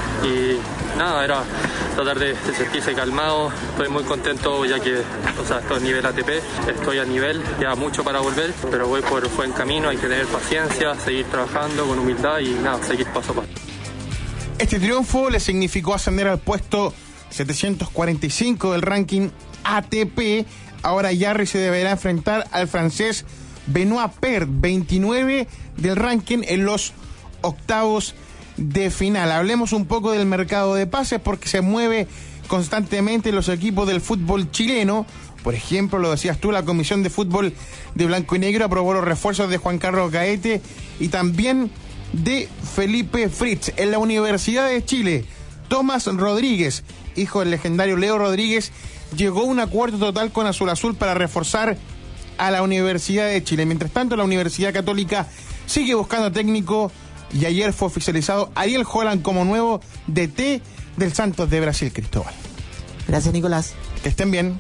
y nada, era tratar de, de sentirse calmado. Estoy muy contento ya que, o sea, estoy a nivel A T P, estoy a nivel, queda mucho para volver, pero voy por buen camino, hay que tener paciencia, seguir trabajando con humildad y nada, seguir paso a paso.
Este triunfo le significó ascender al puesto setecientos cuarenta y cinco del ranking A T P. Ahora Jarry se deberá enfrentar al francés Benoit Paire, veintinueve del ranking, en los octavos de final. Hablemos un poco del mercado de pases, porque se mueve constantemente los equipos del fútbol chileno. Por ejemplo, lo decías tú, la Comisión de Fútbol de Blanco y Negro aprobó los refuerzos de Juan Carlos Gaete y también de Felipe Fritz. En la Universidad de Chile, Tomás Rodríguez, hijo del legendario Leo Rodríguez, llegó a un acuerdo total con Azul Azul para reforzar a la Universidad de Chile. Mientras tanto, la Universidad Católica sigue buscando técnico y ayer fue oficializado Ariel Holland como nuevo D T del Santos de Brasil, Cristóbal.
Gracias, Nicolás.
Que estén bien.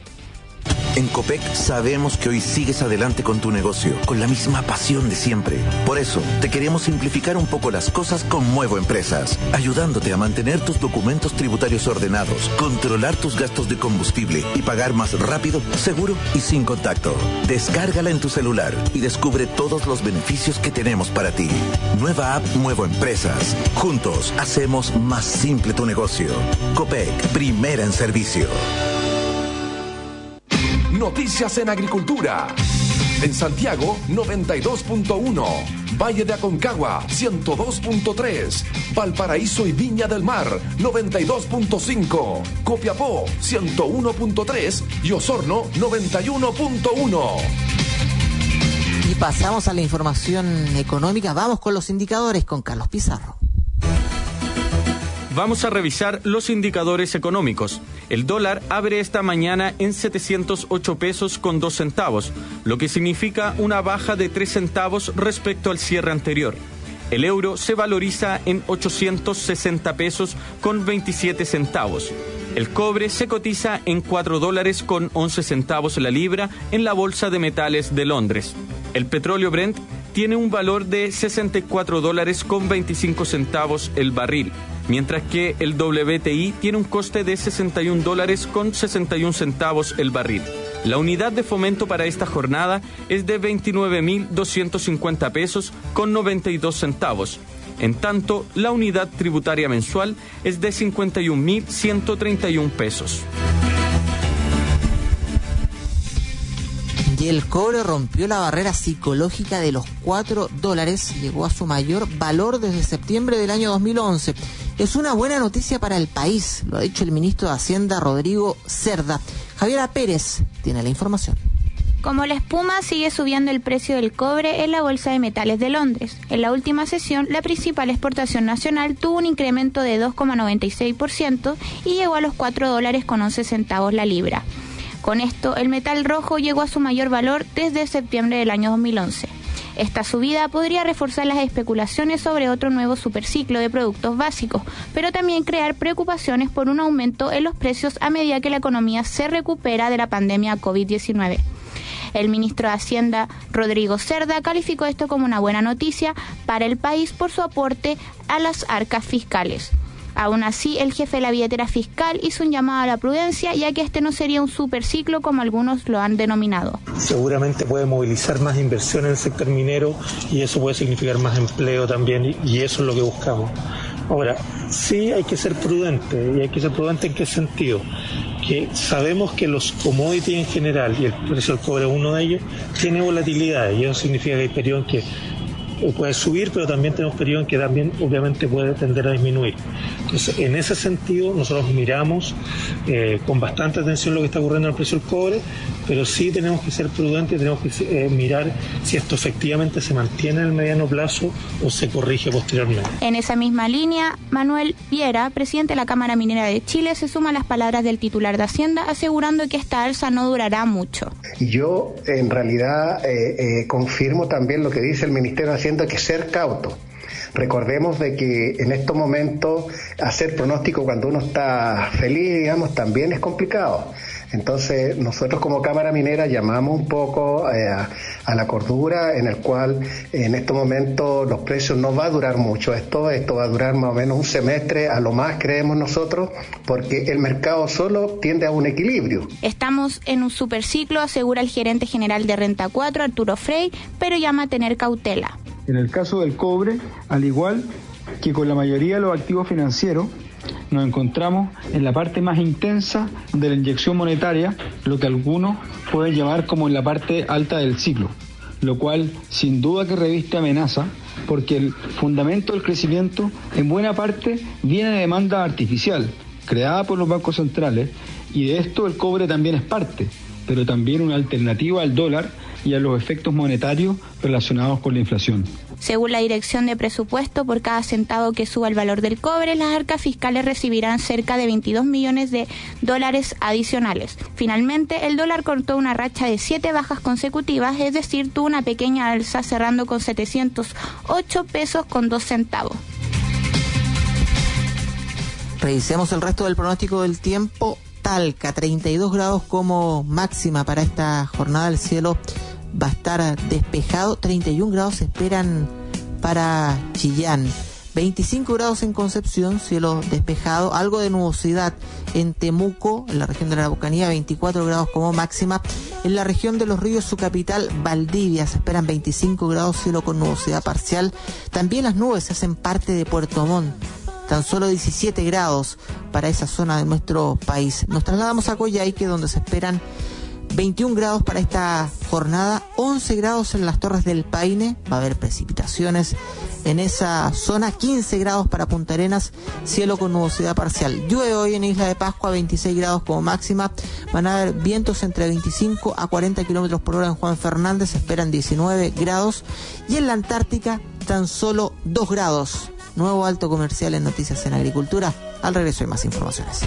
En Copec sabemos que hoy sigues adelante con tu negocio, con la misma pasión de siempre. Por eso, te queremos simplificar un poco las cosas con Muevo Empresas, ayudándote a mantener tus documentos tributarios ordenados, controlar tus gastos de combustible y pagar más rápido, seguro y sin contacto. Descárgala en tu celular y descubre todos los beneficios que tenemos para ti. Nueva app Muevo Empresas. Juntos hacemos más simple tu negocio. Copec, primera en servicio.
Noticias en Agricultura. En Santiago, noventa y dos punto uno. Valle de Aconcagua, ciento dos punto tres. Valparaíso y Viña del Mar, noventa y dos punto cinco. Copiapó, ciento uno punto tres. Y Osorno, noventa y uno punto uno.
Y pasamos a la información económica. Vamos con los indicadores con Carlos Pizarro.
Vamos a revisar los indicadores económicos. El dólar abre esta mañana en setecientos ocho pesos con dos centavos, lo que significa una baja de tres centavos respecto al cierre anterior. El euro se valoriza en ochocientos sesenta pesos con veintisiete centavos. El cobre se cotiza en cuatro dólares con once centavos la libra en la Bolsa de Metales de Londres. El petróleo Brent tiene un valor de sesenta y cuatro dólares con veinticinco centavos el barril, mientras que el W T I tiene un coste de sesenta y un dólares con sesenta y un centavos el barril. La unidad de fomento para esta jornada es de veintinueve mil doscientos cincuenta pesos con noventa y dos centavos. En tanto, la unidad tributaria mensual es de cincuenta y un mil ciento treinta y un pesos.
Y el cobre rompió la barrera psicológica de los cuatro dólares, llegó a su mayor valor desde septiembre del año dos mil once. Es una buena noticia para el país, lo ha dicho el ministro de Hacienda, Rodrigo Cerda. Javiera Pérez tiene la información.
Como la espuma, sigue subiendo el precio del cobre en la Bolsa de Metales de Londres. En la última sesión, la principal exportación nacional tuvo un incremento de dos coma noventa y seis por ciento y llegó a los cuatro dólares con once centavos la libra. Con esto, el metal rojo llegó a su mayor valor desde septiembre del año dos mil once. Esta subida podría reforzar las especulaciones sobre otro nuevo superciclo de productos básicos, pero también crear preocupaciones por un aumento en los precios a medida que la economía se recupera de la pandemia COVID diecinueve. El ministro de Hacienda, Rodrigo Cerda, calificó esto como una buena noticia para el país por su aporte a las arcas fiscales. Aún así, el jefe de la billetera fiscal hizo un llamado a la prudencia, ya que este no sería un superciclo como algunos lo han denominado.
Seguramente puede movilizar más inversión en el sector minero y eso puede significar más empleo también, y eso es lo que buscamos. Ahora, Sí, hay que ser prudente. ¿Y hay que ser prudente en qué sentido? Que sabemos que los commodities en general, y el precio del cobre es uno de ellos, tiene volatilidad, y eso significa que hay periodos en que puede subir, pero también tenemos periodos en que también obviamente puede tender a disminuir. Entonces, en ese sentido, nosotros miramos eh, con bastante atención lo que está ocurriendo en el precio del cobre, pero sí tenemos que ser prudentes y tenemos que eh, mirar si esto efectivamente se mantiene en el mediano plazo o se corrige posteriormente.
En esa misma línea, Manuel Viera, presidente de la Cámara Minera de Chile, se suma a las palabras del titular de Hacienda, asegurando que esta alza no durará mucho.
Yo, en realidad, eh, eh, confirmo también lo que dice el Ministerio de Hacienda, que ser cauto. Recordemos de que en estos momentos hacer pronóstico cuando uno está feliz, digamos, también es complicado. Entonces, nosotros como Cámara Minera llamamos un poco eh, a, a la cordura, en el cual en estos momentos los precios no va a durar mucho. Esto, esto va a durar más o menos un semestre, a lo más creemos nosotros, porque el mercado solo tiende a un equilibrio.
Estamos en un superciclo, asegura el gerente general de Renta cuatro, Arturo Frey, pero llama a tener cautela.
En el caso del cobre, al igual que con la mayoría de los activos financieros, nos encontramos en la parte más intensa de la inyección monetaria, lo que algunos pueden llamar como en la parte alta del ciclo, lo cual sin duda que reviste amenaza, porque el fundamento del crecimiento en buena parte viene de demanda artificial, creada por los bancos centrales, y de esto el cobre también es parte, pero también una alternativa al dólar y a los efectos monetarios relacionados con la inflación.
Según la Dirección de Presupuesto, por cada centavo que suba el valor del cobre, las arcas fiscales recibirán cerca de veintidós millones de dólares adicionales. Finalmente, el dólar cortó una racha de siete bajas consecutivas, es decir, tuvo una pequeña alza cerrando con setecientos ocho pesos con dos centavos.
Revisemos el resto del pronóstico del tiempo. Talca, treinta y dos grados como máxima para esta jornada. El cielo va a estar despejado. treinta y un grados se esperan para Chillán. veinticinco grados en Concepción, cielo despejado. Algo de nubosidad en Temuco, en la región de la Araucanía, veinticuatro grados como máxima. En la región de Los Ríos, su capital, Valdivia, se esperan veinticinco grados, cielo con nubosidad parcial. También las nubes se hacen parte de Puerto Montt. Tan solo diecisiete grados para esa zona de nuestro país. Nos trasladamos a Coyhaique, donde se esperan veintiún grados para esta jornada, once grados en las Torres del Paine, va a haber precipitaciones en esa zona, quince grados para Punta Arenas, cielo con nubosidad parcial. Llueve hoy en Isla de Pascua, veintiséis grados como máxima, van a haber vientos entre veinticinco a cuarenta kilómetros por hora en Juan Fernández, se esperan diecinueve grados, y en la Antártica tan solo dos grados. Nuevo alto comercial en Noticias en Agricultura. Al regreso hay más informaciones.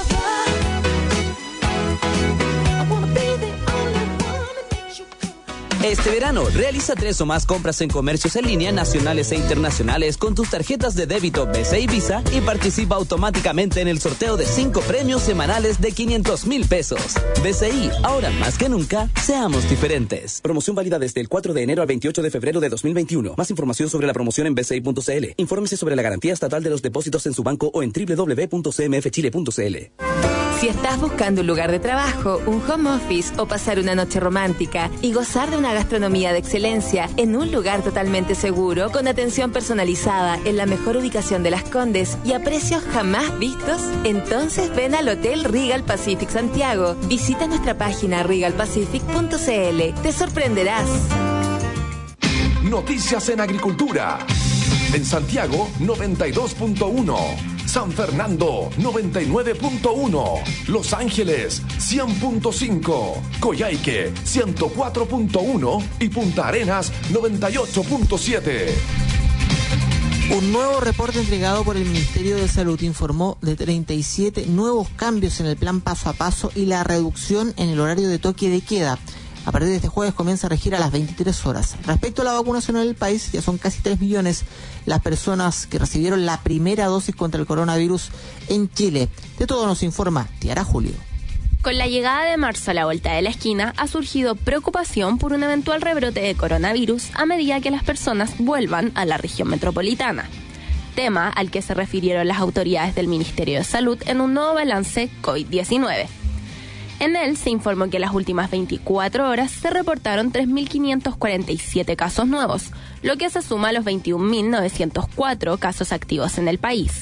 Este verano, realiza tres o más compras en comercios en línea nacionales e internacionales con tus tarjetas de débito B C I Visa y participa automáticamente en el sorteo de cinco premios semanales de quinientos mil pesos. B C I, ahora más que nunca, seamos diferentes. Promoción válida desde el cuatro de enero al veintiocho de febrero de dos mil veintiuno. Más información sobre la promoción en b c i punto c l. Infórmese sobre la garantía estatal de los depósitos en su banco o en doble u doble u doble u punto c m f chile punto c l.
Si estás buscando un lugar de trabajo, un home office o pasar una noche romántica y gozar de una gastronomía de excelencia en un lugar totalmente seguro, con atención personalizada en la mejor ubicación de Las Condes y a precios jamás vistos, entonces ven al Hotel Regal Pacific Santiago. Visita nuestra página regal pacific punto c l. Te sorprenderás.
Noticias en Agricultura. En Santiago, noventa y dos punto uno. San Fernando, noventa y nueve punto uno. Los Ángeles, cien punto cinco. Coyhaique, ciento cuatro punto uno. Y Punta Arenas, noventa y ocho punto siete.
Un nuevo reporte entregado por el Ministerio de Salud informó de treinta y siete nuevos cambios en el plan paso a paso y la reducción en el horario de toque de queda. A partir de este jueves comienza a regir a las veintitrés horas. Respecto a la vacunación en el país, ya son casi tres millones las personas que recibieron la primera dosis contra el coronavirus en Chile. De todo nos informa Tiara Julio.
Con la llegada de marzo a la vuelta de la esquina, ha surgido preocupación por un eventual rebrote de coronavirus a medida que las personas vuelvan a la región metropolitana. Tema al que se refirieron las autoridades del Ministerio de Salud en un nuevo balance COVID diecinueve. En él se informó que en las últimas veinticuatro horas se reportaron tres mil quinientos cuarenta y siete casos nuevos, lo que se suma a los veintiún mil novecientos cuatro casos activos en el país.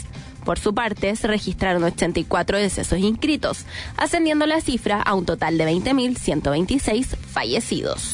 Por su parte, se registraron ochenta y cuatro decesos inscritos, ascendiendo la cifra a un total de veinte mil ciento veintiséis fallecidos.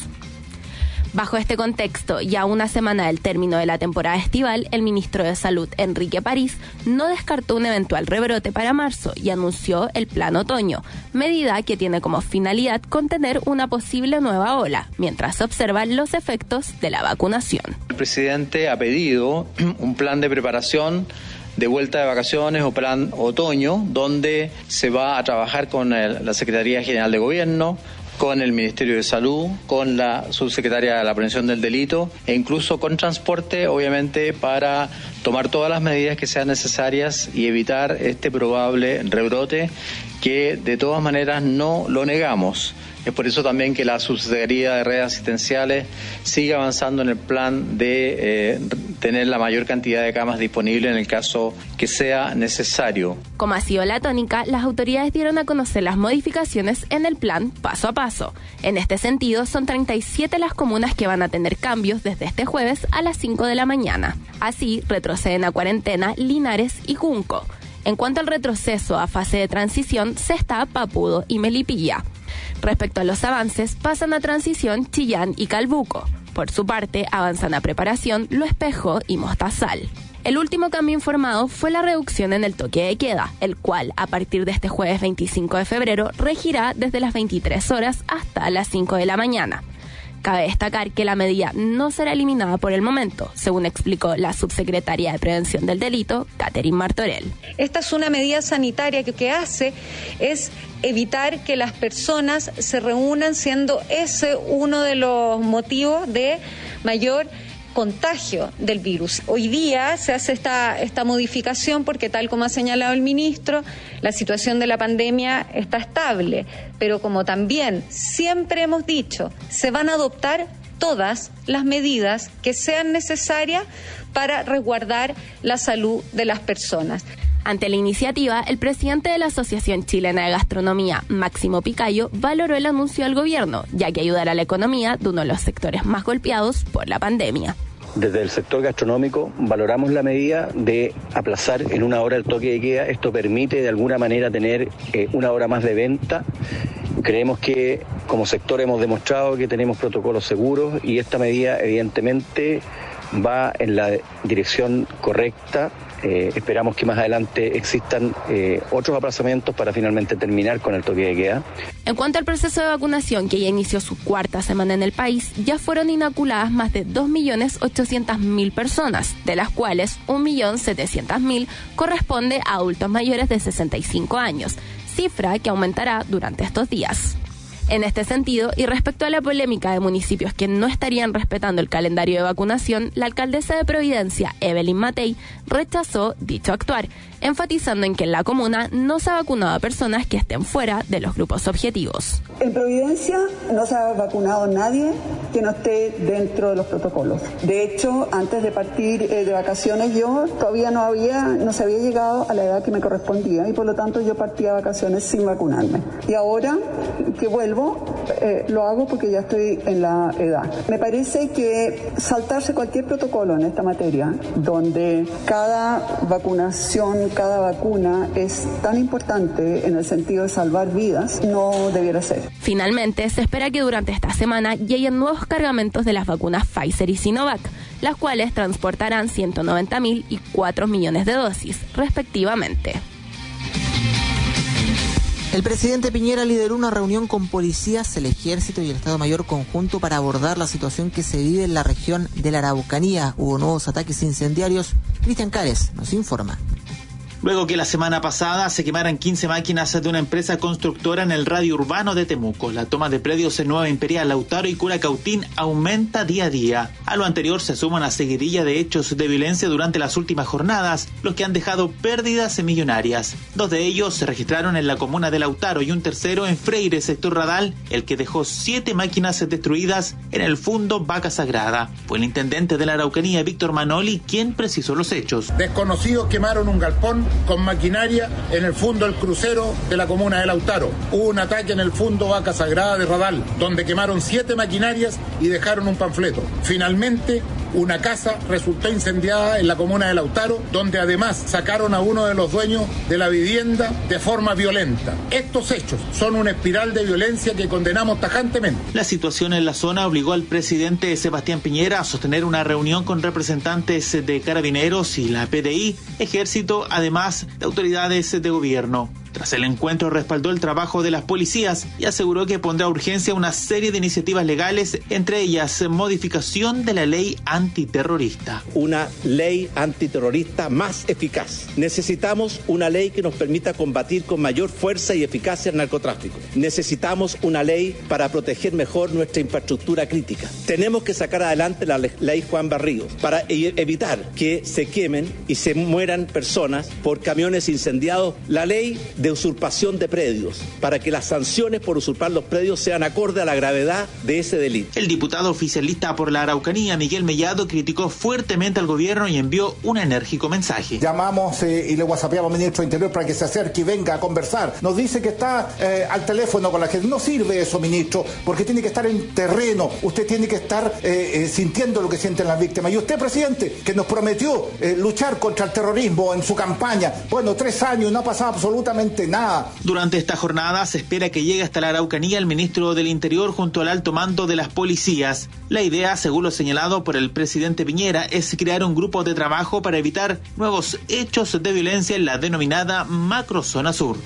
Bajo este contexto, y a una semana del término de la temporada estival, el ministro de Salud, Enrique París, no descartó un eventual rebrote para marzo y anunció el Plan Otoño, medida que tiene como finalidad contener una posible nueva ola, mientras se observan los efectos de la vacunación.
El presidente ha pedido un plan de preparación de vuelta de vacaciones o plan otoño, donde se va a trabajar con el, la Secretaría General de Gobierno, con el Ministerio de Salud, con la Subsecretaria de la Prevención del Delito e incluso con Transporte, obviamente, para tomar todas las medidas que sean necesarias y evitar este probable rebrote que de todas maneras no lo negamos. Es por eso también que la Subsecretaría de Redes Asistenciales sigue avanzando en el plan de eh, tener la mayor cantidad de camas disponibles en el caso que sea necesario.
Como ha sido la tónica, las autoridades dieron a conocer las modificaciones en el plan paso a paso. En este sentido, son treinta y siete las comunas que van a tener cambios desde este jueves a las cinco de la mañana. Así, retroceden a cuarentena Linares y Junco. En cuanto al retroceso a fase de transición, se está Papudo y Melipilla. Respecto a los avances, pasan a transición Chillán y Calbuco. Por su parte, avanzan a preparación Lo Espejo y Mostazal. El último cambio informado fue la reducción en el toque de queda, el cual, a partir de este jueves veinticinco de febrero, regirá desde las veintitrés horas hasta las cinco de la mañana. Cabe destacar que la medida no será eliminada por el momento, según explicó la subsecretaria de Prevención del Delito, Catherine Martorell.
Esta es una medida sanitaria que lo que hace es evitar que las personas se reúnan, siendo ese uno de los motivos de mayor contagio del virus. Hoy día se hace esta, esta modificación porque, tal como ha señalado el ministro, la situación de la pandemia está estable, pero como también siempre hemos dicho, se van a adoptar todas las medidas que sean necesarias para resguardar la salud de las personas.
Ante la iniciativa, el presidente de la Asociación Chilena de Gastronomía, Máximo Picayo, valoró el anuncio del gobierno, ya que ayudará a la economía de uno de los sectores más golpeados por la pandemia.
Desde el sector gastronómico valoramos la medida de aplazar en una hora el toque de queda. Esto permite de alguna manera tener eh, una hora más de venta. Creemos que como sector hemos demostrado que tenemos protocolos seguros y esta medida evidentemente va en la dirección correcta. Eh, esperamos que más adelante existan eh, otros aplazamientos para finalmente terminar con el toque de queda.
En cuanto al proceso de vacunación, que ya inició su cuarta semana en el país, ya fueron inoculadas más de dos millones ochocientas mil personas, de las cuales un millón setecientos mil corresponde a adultos mayores de sesenta y cinco años, cifra que aumentará durante estos días. En este sentido, y respecto a la polémica de municipios que no estarían respetando el calendario de vacunación, la alcaldesa de Providencia, Evelyn Matei, rechazó dicho actuar, enfatizando en que en la comuna no se ha vacunado a personas que estén fuera de los grupos objetivos.
En Providencia no se ha vacunado nadie que no esté dentro de los protocolos. De hecho, antes de partir eh, de vacaciones yo todavía no había, no se había llegado a la edad que me correspondía y por lo tanto yo partí a vacaciones sin vacunarme. Y ahora que vuelvo, eh, lo hago porque ya estoy en la edad. Me parece que saltarse cualquier protocolo en esta materia, donde cada vacunación, cada vacuna es tan importante en el sentido de salvar vidas, no debiera ser.
Finalmente, se espera que durante esta semana lleguen nuevos cargamentos de las vacunas Pfizer y Sinovac, las cuales transportarán ciento noventa mil y cuatro millones de dosis, respectivamente.
El presidente Piñera lideró una reunión con policías, el Ejército y el Estado Mayor Conjunto para abordar la situación que se vive en la región de la Araucanía. Hubo nuevos ataques incendiarios. Cristian Cares nos informa.
Luego que la semana pasada se quemaran quince máquinas de una empresa constructora en el radio urbano de Temuco, la toma de predios en Nueva Imperial, Lautaro y Curacautín aumenta día a día. A lo anterior se suma una seguidilla de hechos de violencia durante las últimas jornadas, los que han dejado pérdidas millonarias. Dos de ellos se registraron en la comuna de Lautaro y un tercero en Freire, sector Radal, el que dejó siete máquinas destruidas en el fundo Vaca Sagrada. Fue el intendente de la Araucanía, Víctor Manoli, quien precisó los hechos.
Desconocidos quemaron un galpón con maquinaria en el fundo del crucero de la comuna de Lautaro. Hubo un ataque en el fundo Vaca Sagrada de Radal, donde quemaron siete maquinarias y dejaron un panfleto. Finalmente, Una casa resultó incendiada en la comuna de Lautaro, donde además sacaron a uno de los dueños de la vivienda de forma violenta. Estos hechos son una espiral de violencia que condenamos tajantemente.
La situación en la zona obligó al presidente Sebastián Piñera a sostener una reunión con representantes de Carabineros y la P D I, Ejército, además de autoridades de gobierno. Tras el encuentro respaldó el trabajo de las policías y aseguró que pondrá urgencia una serie de iniciativas legales, entre ellas modificación de la ley antiterrorista.
Una ley antiterrorista más eficaz. Necesitamos una ley que nos permita combatir con mayor fuerza y eficacia el narcotráfico. Necesitamos una ley para proteger mejor nuestra infraestructura crítica. Tenemos que sacar adelante la ley Juan Barrios para evitar que se quemen y se mueran personas por camiones incendiados. La ley de usurpación de predios, para que las sanciones por usurpar los predios sean acorde a la gravedad de ese delito.
El diputado oficialista por la Araucanía, Miguel Mellado, criticó fuertemente al gobierno y envió un enérgico mensaje.
Llamamos eh, y le whatsappeamos al ministro de Interior para que se acerque y venga a conversar. Nos dice que está eh, al teléfono con la gente. No sirve eso, ministro, porque tiene que estar en terreno. Usted tiene que estar eh, eh, sintiendo lo que sienten las víctimas. Y usted, presidente, que nos prometió eh, luchar contra el terrorismo en su campaña. Bueno, tres años y no ha pasado absolutamente nada.
Durante esta jornada se espera que llegue hasta la Araucanía el ministro del Interior junto al alto mando de las policías. La idea, según lo señalado por el presidente Piñera, es crear un grupo de trabajo para evitar nuevos hechos de violencia en la denominada macrozona sur.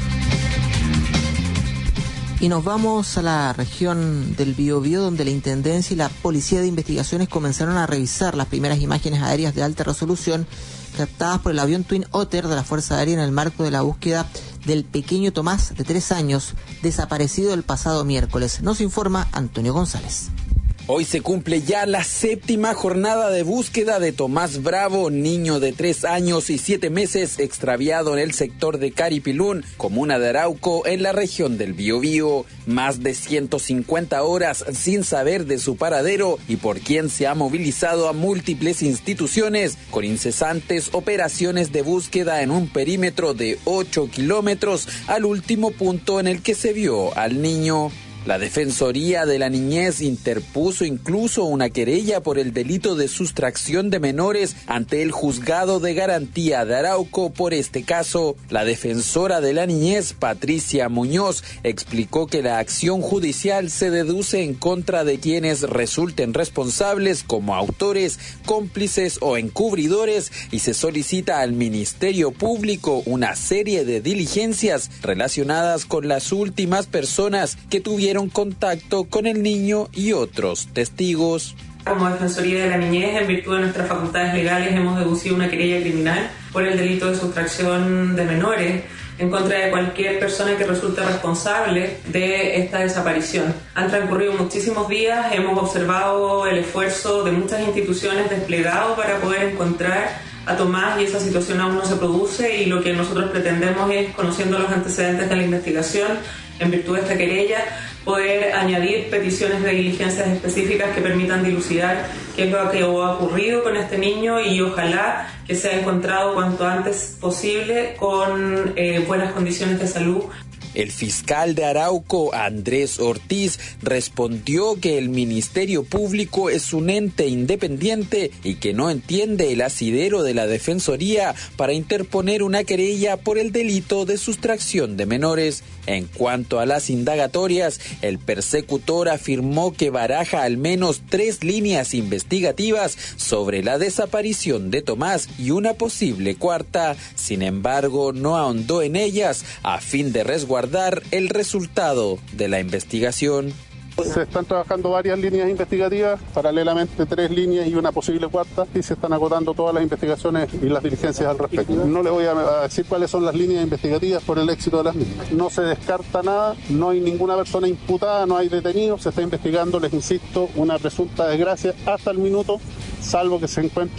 Y nos vamos a la región del Biobío, donde la Intendencia y la Policía de Investigaciones comenzaron a revisar las primeras imágenes aéreas de alta resolución captadas por el avión Twin Otter de la Fuerza Aérea en el marco de la búsqueda del pequeño Tomás, de tres años, desaparecido el pasado miércoles. Nos informa Antonio González.
Hoy se cumple ya la séptima jornada de búsqueda de Tomás Bravo, niño de tres años y siete meses extraviado en el sector de Caripilún, comuna de Arauco, en la región del Biobío. Más de ciento cincuenta horas sin saber de su paradero y por quien se ha movilizado a múltiples instituciones con incesantes operaciones de búsqueda en un perímetro de ocho kilómetros al último punto en el que se vio al niño. La Defensoría de la Niñez interpuso incluso una querella por el delito de sustracción de menores ante el Juzgado de Garantía de Arauco por este caso. La defensora de la Niñez, Patricia Muñoz, explicó que la acción judicial se deduce en contra de quienes resulten responsables como autores, cómplices o encubridores y se solicita al Ministerio Público una serie de diligencias relacionadas con las últimas personas que tuvieron contacto con el niño y otros testigos.
Como Defensoría de la Niñez, en virtud de nuestras facultades legales, hemos deducido una querella criminal por el delito de sustracción de menores en contra de cualquier persona que resulte responsable de esta desaparición. Han transcurrido muchísimos días, hemos observado el esfuerzo de muchas instituciones desplegado para poder encontrar a Tomás y esa situación aún no se produce y lo que nosotros pretendemos es, conociendo los antecedentes de la investigación, en virtud de esta querella, poder añadir peticiones de diligencias específicas que permitan dilucidar qué es lo que ha ocurrido con este niño y ojalá que sea encontrado cuanto antes posible con eh, buenas condiciones de salud.
El fiscal de Arauco, Andrés Ortiz, respondió que el Ministerio Público es un ente independiente y que no entiende el asidero de la Defensoría para interponer una querella por el delito de sustracción de menores. En cuanto a las indagatorias, el persecutor afirmó que baraja al menos tres líneas investigativas sobre la desaparición de Tomás y una posible cuarta. Sin embargo, no ahondó en ellas a fin de resguardar el resultado de la investigación.
Se están trabajando varias líneas investigativas, paralelamente tres líneas y una posible cuarta, y se están agotando todas las investigaciones y las diligencias al respecto. No les voy a decir cuáles son las líneas investigativas por el éxito de las mismas. No se descarta nada, no hay ninguna persona imputada, no hay detenidos, se está investigando, les insisto, una presunta desgracia hasta el minuto, salvo que se encuentre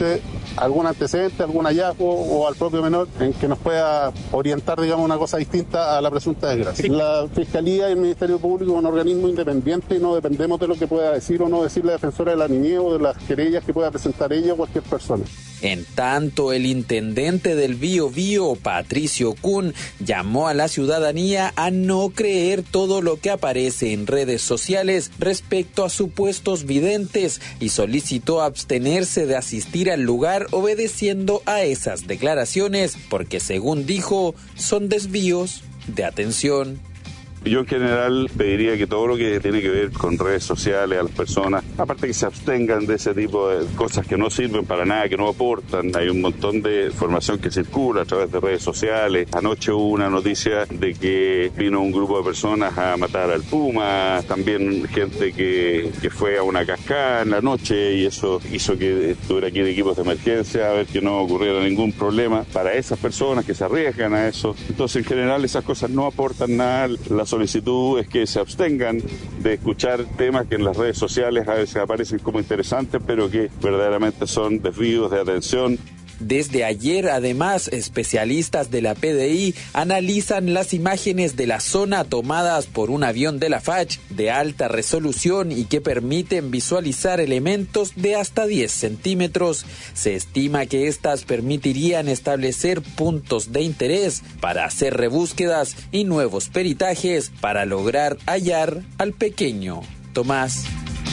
algún antecedente, algún hallazgo o al propio menor en que nos pueda orientar, digamos, una cosa distinta a la presunta desgracia. La Fiscalía y el Ministerio Público es un organismo independiente y no dependemos de lo que pueda decir o no decir la defensora de la niñez o de las querellas que pueda presentar ella o cualquier persona.
En tanto, el intendente del Bío Bío, Patricio Kuhn, llamó a la ciudadanía a no creer todo lo que aparece en redes sociales respecto a supuestos videntes y solicitó abstenerse de asistir al lugar obedeciendo a esas declaraciones porque, según dijo, son desvíos de atención.
Yo en general pediría que todo lo que tiene que ver con redes sociales a las personas, aparte que se abstengan de ese tipo de cosas que no sirven para nada, que no aportan. Hay un montón de información que circula a través de redes sociales. Anoche hubo una noticia de que vino un grupo de personas a matar al puma, también gente que, que fue a una cascada en la noche y eso hizo que estuviera aquí de equipos de emergencia a ver que no ocurriera ningún problema para esas personas que se arriesgan a eso. Entonces, en general, esas cosas no aportan nada. La solicitud es que se abstengan de escuchar temas que en las redes sociales a veces aparecen como interesantes, pero que verdaderamente son desvíos de atención.
Desde ayer, además, especialistas de la P D I analizan las imágenes de la zona tomadas por un avión de la F A C de alta resolución y que permiten visualizar elementos de hasta diez centímetros. Se estima que estas permitirían establecer puntos de interés para hacer rebúsquedas y nuevos peritajes para lograr hallar al pequeño Tomás.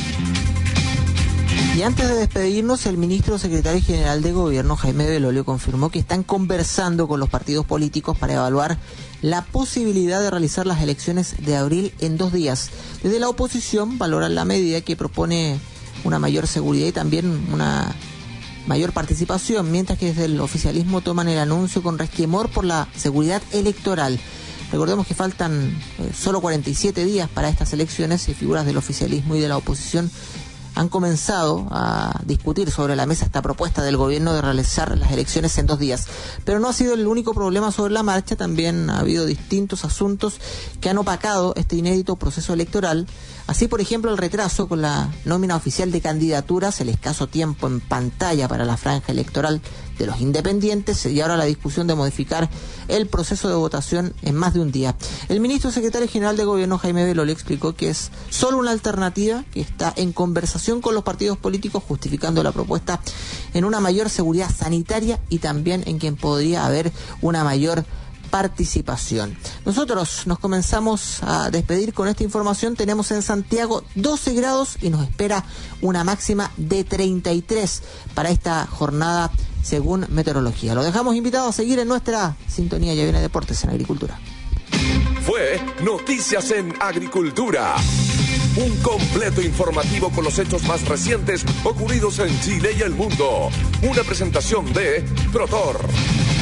Y antes de despedirnos, el ministro secretario general de Gobierno, Jaime Belolio, confirmó que están conversando con los partidos políticos para evaluar la posibilidad de realizar las elecciones de abril en dos días. Desde la oposición valoran la medida que propone una mayor seguridad y también una mayor participación, mientras que desde el oficialismo toman el anuncio con resquemor por la seguridad electoral. Recordemos que faltan eh, solo cuarenta y siete días para estas elecciones y figuras del oficialismo y de la oposición han comenzado a discutir sobre la mesa esta propuesta del gobierno de realizar las elecciones en dos días. Pero no ha sido el único problema sobre la marcha, también ha habido distintos asuntos que han opacado este inédito proceso electoral. Así, por ejemplo, el retraso con la nómina oficial de candidaturas, el escaso tiempo en pantalla para la franja electoral de los independientes y ahora la discusión de modificar el proceso de votación en más de un día. El ministro secretario general de Gobierno, Jaime Belolio, explicó que es solo una alternativa que está en conversación con los partidos políticos, justificando la propuesta en una mayor seguridad sanitaria y también en que podría haber una mayor participación. Nosotros nos comenzamos a despedir con esta información. Tenemos en Santiago doce grados y nos espera una máxima de treinta y tres para esta jornada según meteorología. Lo dejamos invitado a seguir en nuestra sintonía. Ya viene Deportes en Agricultura.
Fue Noticias en Agricultura. Un completo informativo con los hechos más recientes ocurridos en Chile y el mundo. Una presentación de Protor.